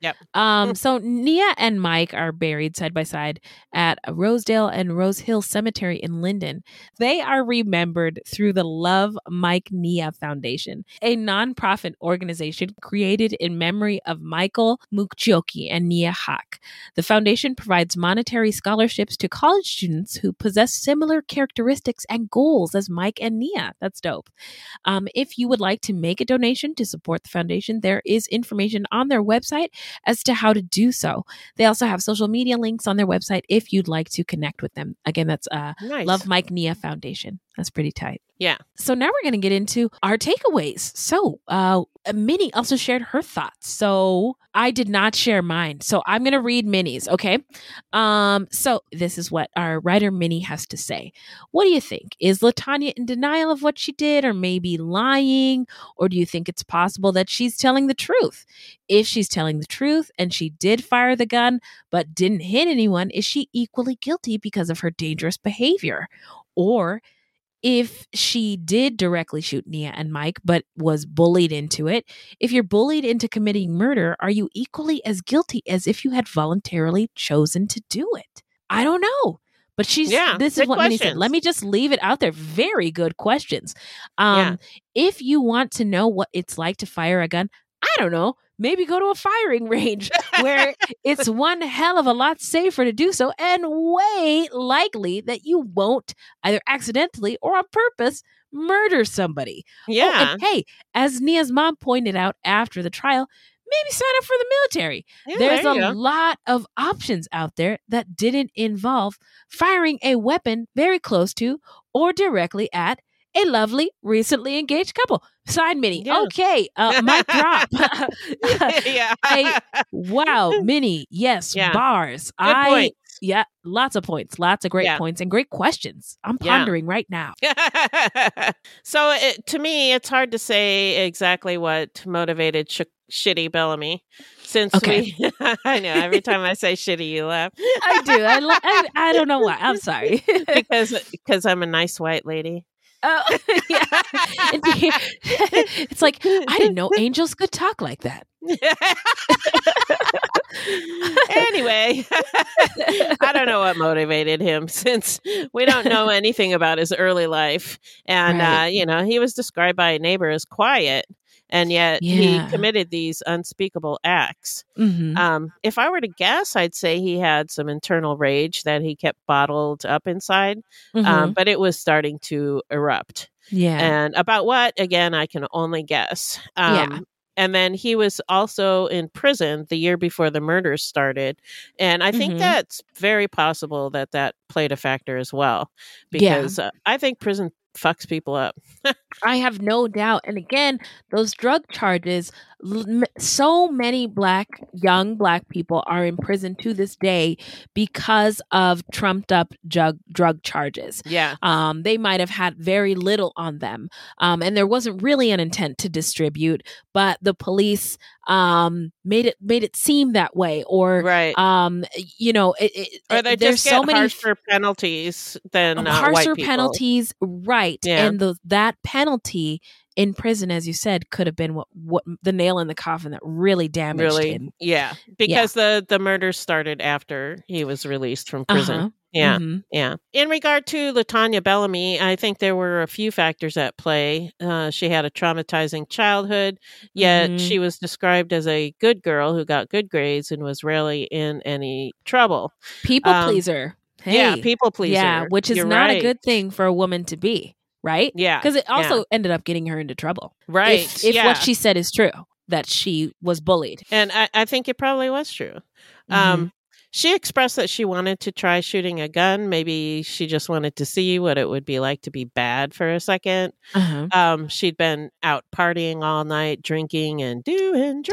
Yep. Um, so Nia and Mike are buried side by side at Rosedale and Rose Hill Cemetery in Linden. They are remembered through the Love Mike Nia Foundation, a nonprofit organization created in memory of Michael Mukjoki and Nia Haq. The foundation provides monetary scholarships to college students who possess similar characteristics and goals as Mike and Nia. That's dope. Um, if you would like to make a donation to support the foundation, there is information on their website as to how to do so. They also have social media links on their website if you'd like to connect with them. Again, that's uh, Nice. Love Mike Nia Foundation. That's pretty tight. Yeah. So now we're going to get into our takeaways. So uh, Minnie also shared her thoughts. So I did not share mine. So I'm going to read Minnie's. Okay. Um. So this is what our writer Minnie has to say. What do you think? Is LaTanya in denial of what she did, or maybe lying? Or do you think it's possible that she's telling the truth? If she's telling the truth and she did fire the gun but didn't hit anyone, is she equally guilty because of her dangerous behavior? Or if she did directly shoot Nia and Mike, but was bullied into it, if you're bullied into committing murder, are you equally as guilty as if you had voluntarily chosen to do it? I don't know. But she's, Yeah, this is good what Minnie said. questions. Let me just leave it out there. Very good questions. Um, Yeah. If you want to know what it's like to fire a gun, I don't know, maybe go to a firing range where it's one hell of a lot safer to do so, and way likely that you won't either accidentally or on purpose murder somebody. Oh, Yeah. and hey, as Nia's mom pointed out after the trial, maybe sign up for the military. Yeah, There's there you a go. lot of options out there that didn't involve firing a weapon very close to or directly at a lovely, recently engaged couple. Sign Minnie. Yeah. Okay. Uh, mic drop. yeah. I- wow, Minnie. Yes, Yeah. bars. Good I points. yeah, lots of points, lots of great Yeah. points and great questions. I'm Yeah. pondering right now. so it, to me, it's hard to say exactly what motivated sh- shitty Bellamy, since Okay. we. I know every time I say shitty, you laugh. I do. I, lo- I I don't know why. I'm sorry. because because I'm a nice white lady. Oh, yeah. And here- it's like I didn't know angels could talk like that. Anyway, I don't know what motivated him, since we don't know anything about his early life. And, Right. uh, you know, he was described by a neighbor as quiet, and yet Yeah. he committed these unspeakable acts. Mhm. Um, if I were to guess, I'd say he had some internal rage that he kept bottled up inside, um, Mhm. but it was starting to erupt. Yeah. And about what, again, I can only guess. Um, Yeah. And then he was also in prison the year before the murders started. And I think Mhm. that's very possible that that played a factor as well, Yeah. because uh, I think prison fucks people up. I have no doubt. And again, those drug charges, l- m- so many black, young black people are in prison to this day because of trumped up drug, drug charges. Yeah. Um, they might have had very little on them. Um, and there wasn't really an intent to distribute, but the police um, made it made it seem that way. Or, Right. um, you know, it, it, Or they there's just get so many harsher penalties than uh, white harsher people. penalties, right? Yeah. And the, that penalty in prison, as you said, could have been what, what the nail in the coffin that really damaged Really, him. yeah, because the the murders started after he was released from prison. Uh-huh. Yeah, Mhm. yeah. In regard to LaTanya Bellamy, I think there were a few factors at play. Uh, she had a traumatizing childhood, yet Mhm. she was described as a good girl who got good grades and was rarely in any trouble. People Um, pleaser. Hey. Yeah, people pleaser. Yeah, which is You're not right. a good thing for a woman to be, right? Yeah, Because it also yeah. ended up getting her into trouble. Right, If, if yeah. what she said is true, that she was bullied. And I, I think it probably was true. Mm-hmm. Um, she expressed that she wanted to try shooting a gun. Maybe she just wanted to see what it would be like to be bad for a second. Uh-huh. Um, she'd been out partying all night, drinking and doing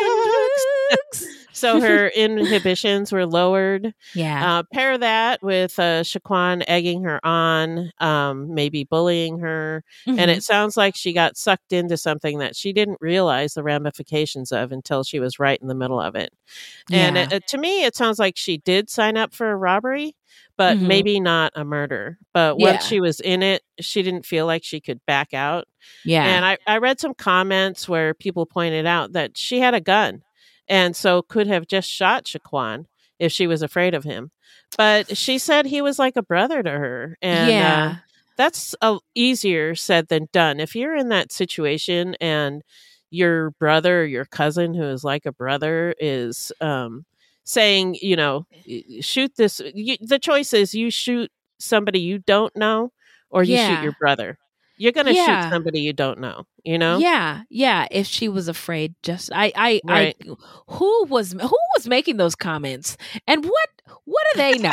drugs. So her inhibitions were lowered. Yeah. Uh, pair that with uh, Shaquan egging her on, um, maybe bullying her. And Mhm. it sounds like she got sucked into something that she didn't realize the ramifications of until she was right in the middle of it. And Yeah. it, it- to me, it sounds like she did sign up for a robbery, but Mhm. maybe not a murder. But Yeah. once she was in it, she didn't feel like she could back out. Yeah. And I, I read some comments where people pointed out that she had a gun. and so could have just shot Shaquan if she was afraid of him. But she said he was like a brother to her. And Yeah. uh, that's uh, easier said than done. If you're in that situation and your brother or your cousin who is like a brother is um, saying, you know, shoot this, you, the choice is you shoot somebody you don't know or you Yeah. shoot your brother. You're going to Yeah. shoot somebody you don't know, you know? Yeah, yeah. If she was afraid, just I, I, Right. I, who was who was making those comments, and what what do they know?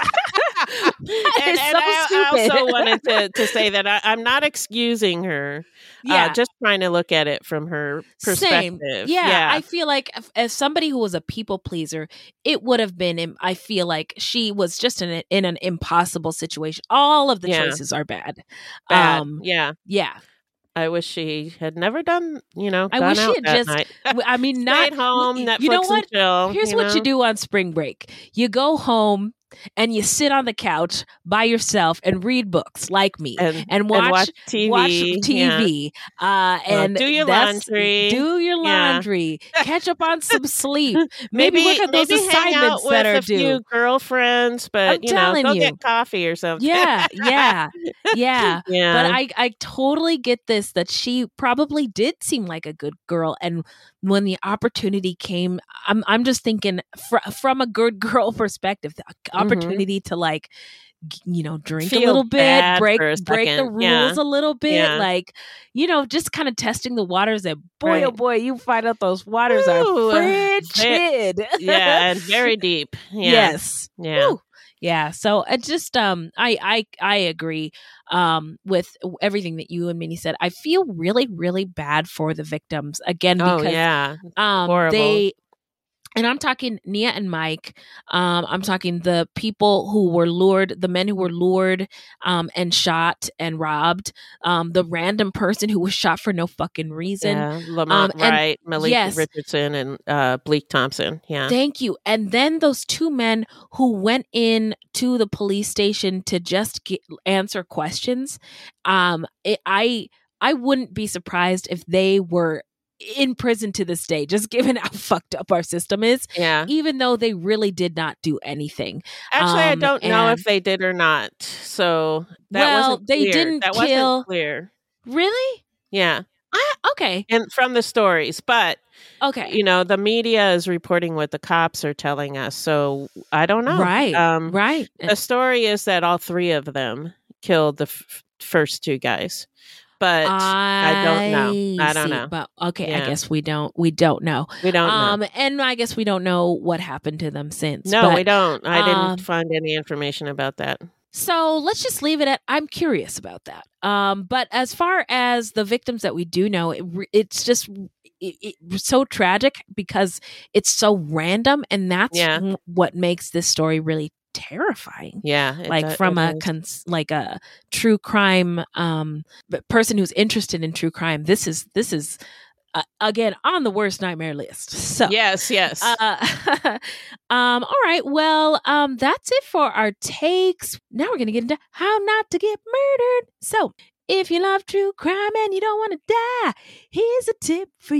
That and is and so I, I stupid. also wanted to, to say that I, I'm not excusing her. Yeah. Uh, just trying to look at it from her Same. perspective. Yeah, Yeah. I feel like if, as somebody who was a people pleaser, it would have been. im- I feel like she was just in a, in an impossible situation. All of the Yeah. choices are bad. Bad. Um, yeah. yeah. I wish she had never done, you know, I gone wish she out had that just. night. w- I mean, not Stayed home, Netflix You know what? and chill. Here's you what you know? do on spring break. You go home and you sit on the couch by yourself and read books like me And, and watch, and watch T V. watch yeah. T V. Uh, and do your that's- laundry. Do your Yeah. laundry. Catch up on some sleep. Maybe, Maybe, look at those maybe hang out assignments with that are a due. few girlfriends, but I'm you know, telling go you. get coffee or something. Yeah, yeah, yeah. yeah. But I, I totally get this that she probably did seem like a good girl, and when the opportunity came, I'm I'm just thinking fr- from a good girl perspective, the opportunity to like, g- you know, drink Feel a little bit, bad break for a break the second. rules Yeah. a little bit, Yeah. like, you know, just kind of testing the waters. And boy, oh Right. boy, you find out those waters Ooh, are frigid. yeah, and very deep. Yeah. Yes. Yeah. Woo. Yeah. So I just um I I I agree um with everything that you and Minnie said. I feel really really bad for the victims again Oh because yeah. um Horrible. they and I'm talking Nia and Mike. Um, I'm talking the people who were lured, the men who were lured um, and shot and robbed. Um, the random person who was shot for no fucking reason. Yeah. Lamont um, and- Wright, Malik yes. Richardson, and uh, Bleak Thompson. Yeah. Thank you. And then those two men who went in to the police station to just get, answer questions. Um, it, I I wouldn't be surprised if they were in prison to this day, just given how fucked up our system is. yeah. Even though they really did not do anything. Actually, I Um, don't know and- if they did or not. So that Well, wasn't they clear. didn't that kill- wasn't clear. Really? Yeah. I, okay. And from the stories, but Okay. you know, the media is reporting what the cops are telling us. So I don't know. Right. Um, right. The story is that all three of them killed the f- first two guys, but I, don't know. I don't see. know. But okay, I Yeah. guess we don't. We don't know. We don't Um, know. and I guess we don't know what happened to them since. No, but, we don't. I didn't um, find any information about that. So let's just leave it at I'm curious about that. Um, but as far as the victims that we do know, it, re- it's just it, it's so tragic because it's so random, and that's Yeah. w- what makes this story really terrifying. Yeah, it Like do- from it a is. cons- like a true crime um b- person who's interested in true crime. This is this is uh, again on the worst nightmare list. So yes, yes. uh, um, all right. Well, um, that's it for our takes. Now we're gonna get into how not to get murdered. So, if you love true crime and you don't want to die, here's a tip for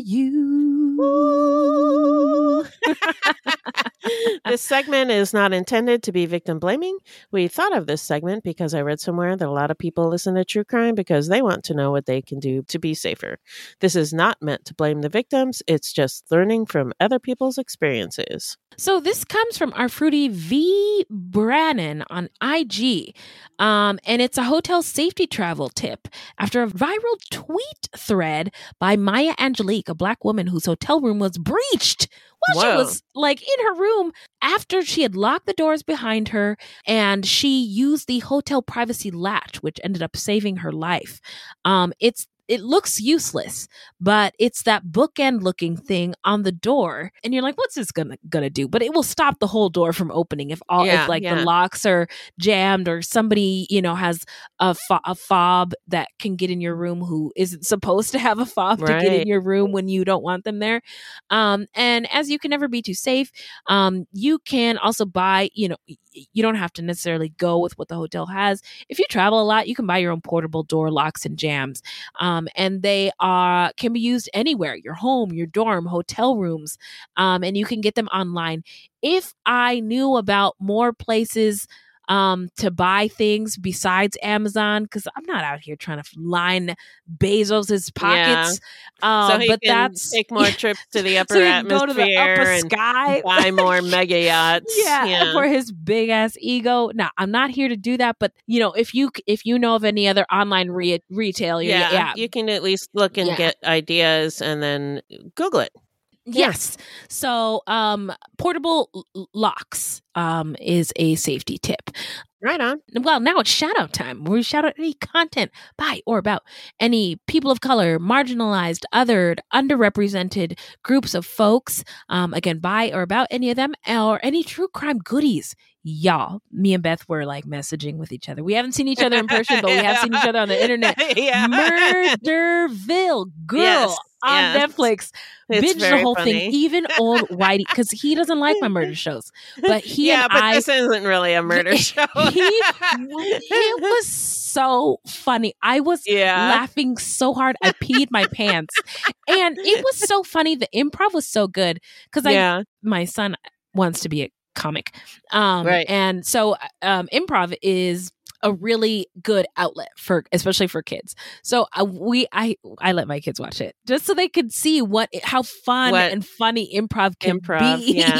you. This segment is not intended to be victim blaming. We thought of this segment because I read somewhere that a lot of people listen to true crime because they want to know what they can do to be safer. This is not meant to blame the victims. It's just learning from other people's experiences. So this comes from our fruity V Brannon on I G. Um, and it's a hotel safety travel tip after a viral tweet thread by Maya Angelique, a black woman whose hotel room was breached while she Whoa. was like in her room after she had locked the doors behind her, and she used the hotel privacy latch, which ended up saving her life. Um, it's It looks useless, but it's that bookend looking thing on the door. And you're like, what's this gonna gonna do? But it will stop the whole door from opening if all Yeah, if like yeah. the locks are jammed or somebody, you know, has a, fo- a fob that can get in your room who isn't supposed to have a fob to get in Right. your room when you don't want them there. Um, and as you can never be too safe, um, you can also buy, you know, you don't have to necessarily go with what the hotel has. If you travel a lot, you can buy your own portable door locks and jams. Um, and they are can be used anywhere, your home, your dorm, hotel rooms, um, and you can get them online. If I knew about more places um, to buy things besides Amazon, because I'm not out here trying to line Bezos's pockets. Yeah. Um, so he but can that's take more trips to the upper so he can atmosphere go to the upper and sky. buy more mega yachts. Yeah, yeah. for his big ass ego. Now, I'm not here to do that, but you know, if you if you know of any other online re- retail, Yeah, yeah, yeah, you can at least look and Yeah. get ideas and then Google it. Yes. So, um, portable l- locks um, is a safety tip. Right on. Well, now it's shout out time where we shout out any content by or about any people of color, marginalized, othered, underrepresented groups of folks. Um, again, by or about any of them or any true crime goodies. Y'all, me and Beth were like messaging with each other. We haven't seen each other in person, but we have seen each other on the internet. yeah. Murderville, girl, Yes, on yes. Netflix. It's Binge the very whole funny. thing, even old Whitey, because he doesn't like my murder shows. But he yeah, and but I, this isn't really a murder show. he, it was so funny. I was Yeah. laughing so hard, I peed my pants, and it was so funny. The improv was so good because I, yeah. my son wants to be a comic, um, Right. and so um, improv is a really good outlet for, especially for kids. So uh, we, I, I let my kids watch it just so they could see what, how fun What and funny improv can improv, be. yeah.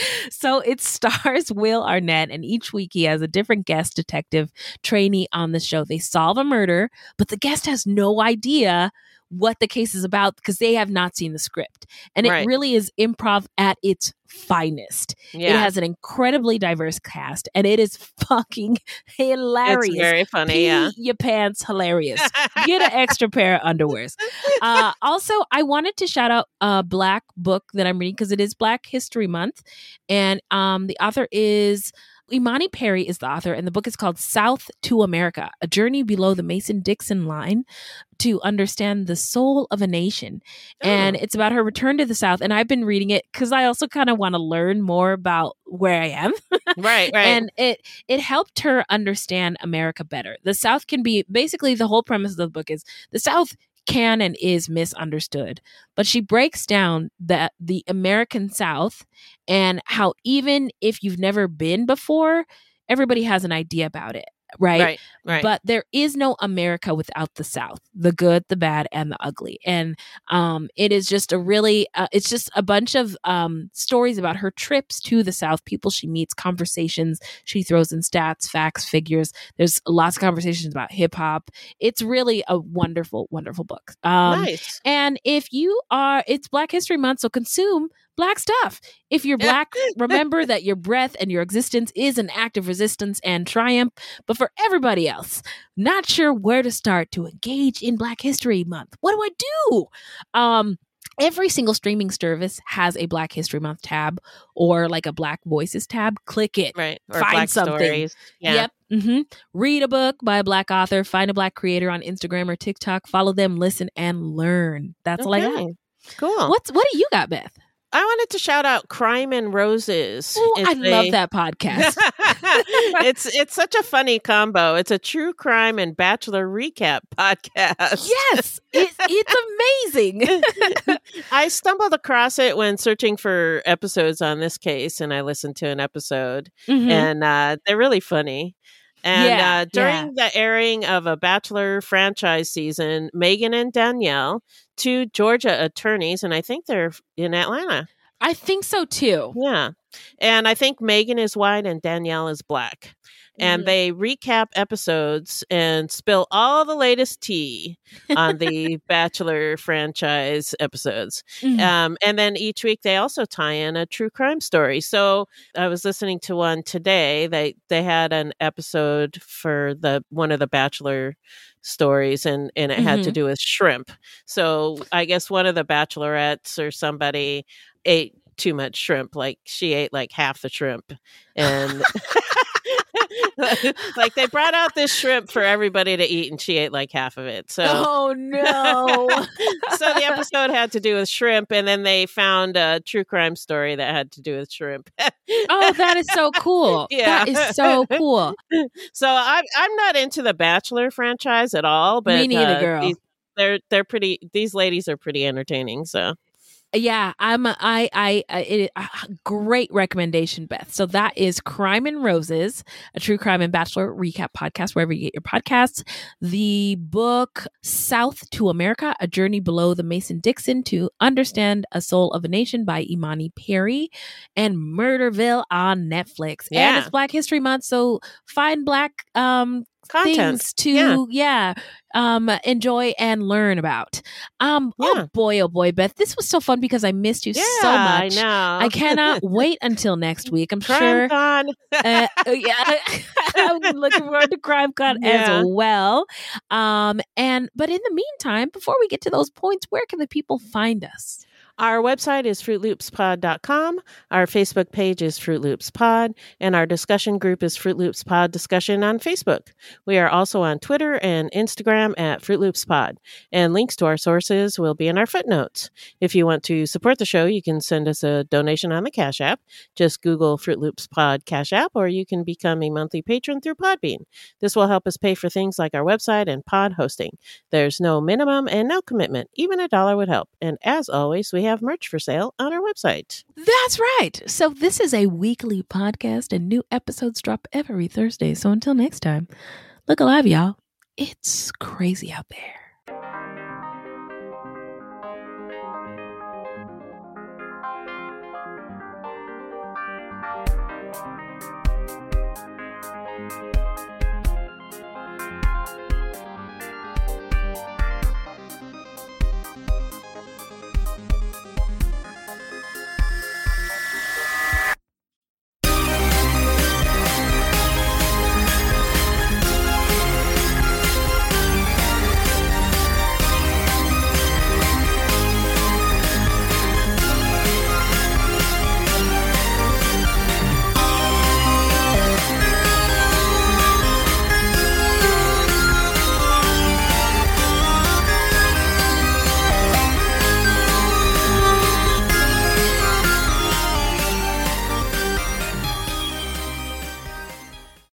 So it stars Will Arnett, and each week he has a different guest detective trainee on the show. They solve a murder, but the guest has no idea what the case is about because they have not seen the script. And it Right. really is improv at its finest. Yeah. It has an incredibly diverse cast, and it is fucking hilarious. It's very funny, Pee yeah. your pants hilarious. Get an extra pair of underwears. Uh, also, I wanted to shout out a Black book that I'm reading because it is Black History Month, and um, the author is Imani Perry is the author, and the book is called South to America, A Journey Below the Mason-Dixon Line to Understand the Soul of a Nation. And Oh. it's about her return to the South. And I've been reading it because I also kind of want to learn more about where I am. Right, right. And it it helped her understand America better. The South can be, basically the whole premise of the book is the South can and is misunderstood. But she breaks down that the American South and how even if you've never been before, everybody has an idea about it. Right? Right, right. But there is no America without the South, the good, the bad, and the ugly. And um, it is just a really, uh, it's just a bunch of um, stories about her trips to the South, people she meets, conversations she throws in, stats, facts, figures. There's lots of conversations about hip hop. It's really a wonderful, wonderful book. Um, nice. And if you are, it's Black History Month, so consume Black stuff. If you're Black, remember that your breath and your existence is an act of resistance and triumph. But for everybody else, not sure where to start to engage in Black History Month, what do I do? Um, every single streaming service has a Black History Month tab or like a Black Voices tab. Click it. Right. Or Find Black something. stories. Yeah. Yep. Mm-hmm. Read a book by a Black author. Find a Black creator on Instagram or TikTok. Follow them, listen, and learn. That's all I got. Okay. Cool. What's what do you got, Beth? I wanted to shout out Crime and Roses. Oh, I It's love a- that podcast. it's it's such a funny combo. It's a true crime and bachelor recap podcast. Yes, it, it's amazing. I stumbled across it when searching for episodes on this case, and I listened to an episode, Mhm. and uh, they're really funny. And Yeah, uh, during the airing of a Bachelor franchise season, Megan and Danielle, two Georgia attorneys, and I think they're in Atlanta. I think so too. Yeah. And I think Megan is white and Danielle is black. And Mhm. they recap episodes and spill all the latest tea on the Bachelor franchise episodes. Mhm. Um, and then each week they also tie in a true crime story. So I was listening to one today. They they had an episode for the one of the Bachelor stories, and and it had to Mhm. do with shrimp. So I guess one of the bachelorettes or somebody ate too much shrimp. Like she ate like half the shrimp, and Like they brought out this shrimp for everybody to eat, and she ate like half of it. So, oh no! So the episode had to do with shrimp, and then they found a true crime story that had to do with shrimp. Oh, that is so cool! Yeah. That is so cool. So I'm I'm not into the Bachelor franchise at all, but me neither, uh, girl. These, they're they're pretty. These ladies are pretty entertaining. So. Yeah, I'm. A, I. I. I it, uh, great recommendation, Beth. So that is Crime and Roses, a true crime and Bachelor recap podcast, wherever you get your podcasts. The book South to America: A Journey Below the Mason-Dixon to Understand a Soul of a Nation by Imani Perry, and Murderville on Netflix. Yeah. And it's Black History Month, so find Black um Content. things to yeah. yeah um enjoy and learn about. Um yeah. oh boy, oh boy, Beth, this was so fun because I missed you yeah, so much. I know. I cannot wait until next week. I'm Crime sure Con. uh, yeah I'm looking forward to Crime Con Yeah. as well. Um and but in the meantime, before we get to those points, where can the people find us? Our website is fruit loops pod dot com. Our Facebook page is Fruit Loops Pod, and our discussion group is Fruit Loops Pod Discussion on Facebook. We are also on Twitter and Instagram at Fruit Loops Pod, and links to our sources will be in our footnotes. If you want to support the show, you can send us a donation on the Cash App. Just Google Fruit Loops Pod Cash App, or you can become a monthly patron through Podbean. This will help us pay for things like our website and pod hosting. There's no minimum and no commitment. Even a dollar would help. And as always, we have merch for sale on our website. That's right. So this is a weekly podcast and new episodes drop every Thursday. So until next time, look alive, y'all. It's crazy out there.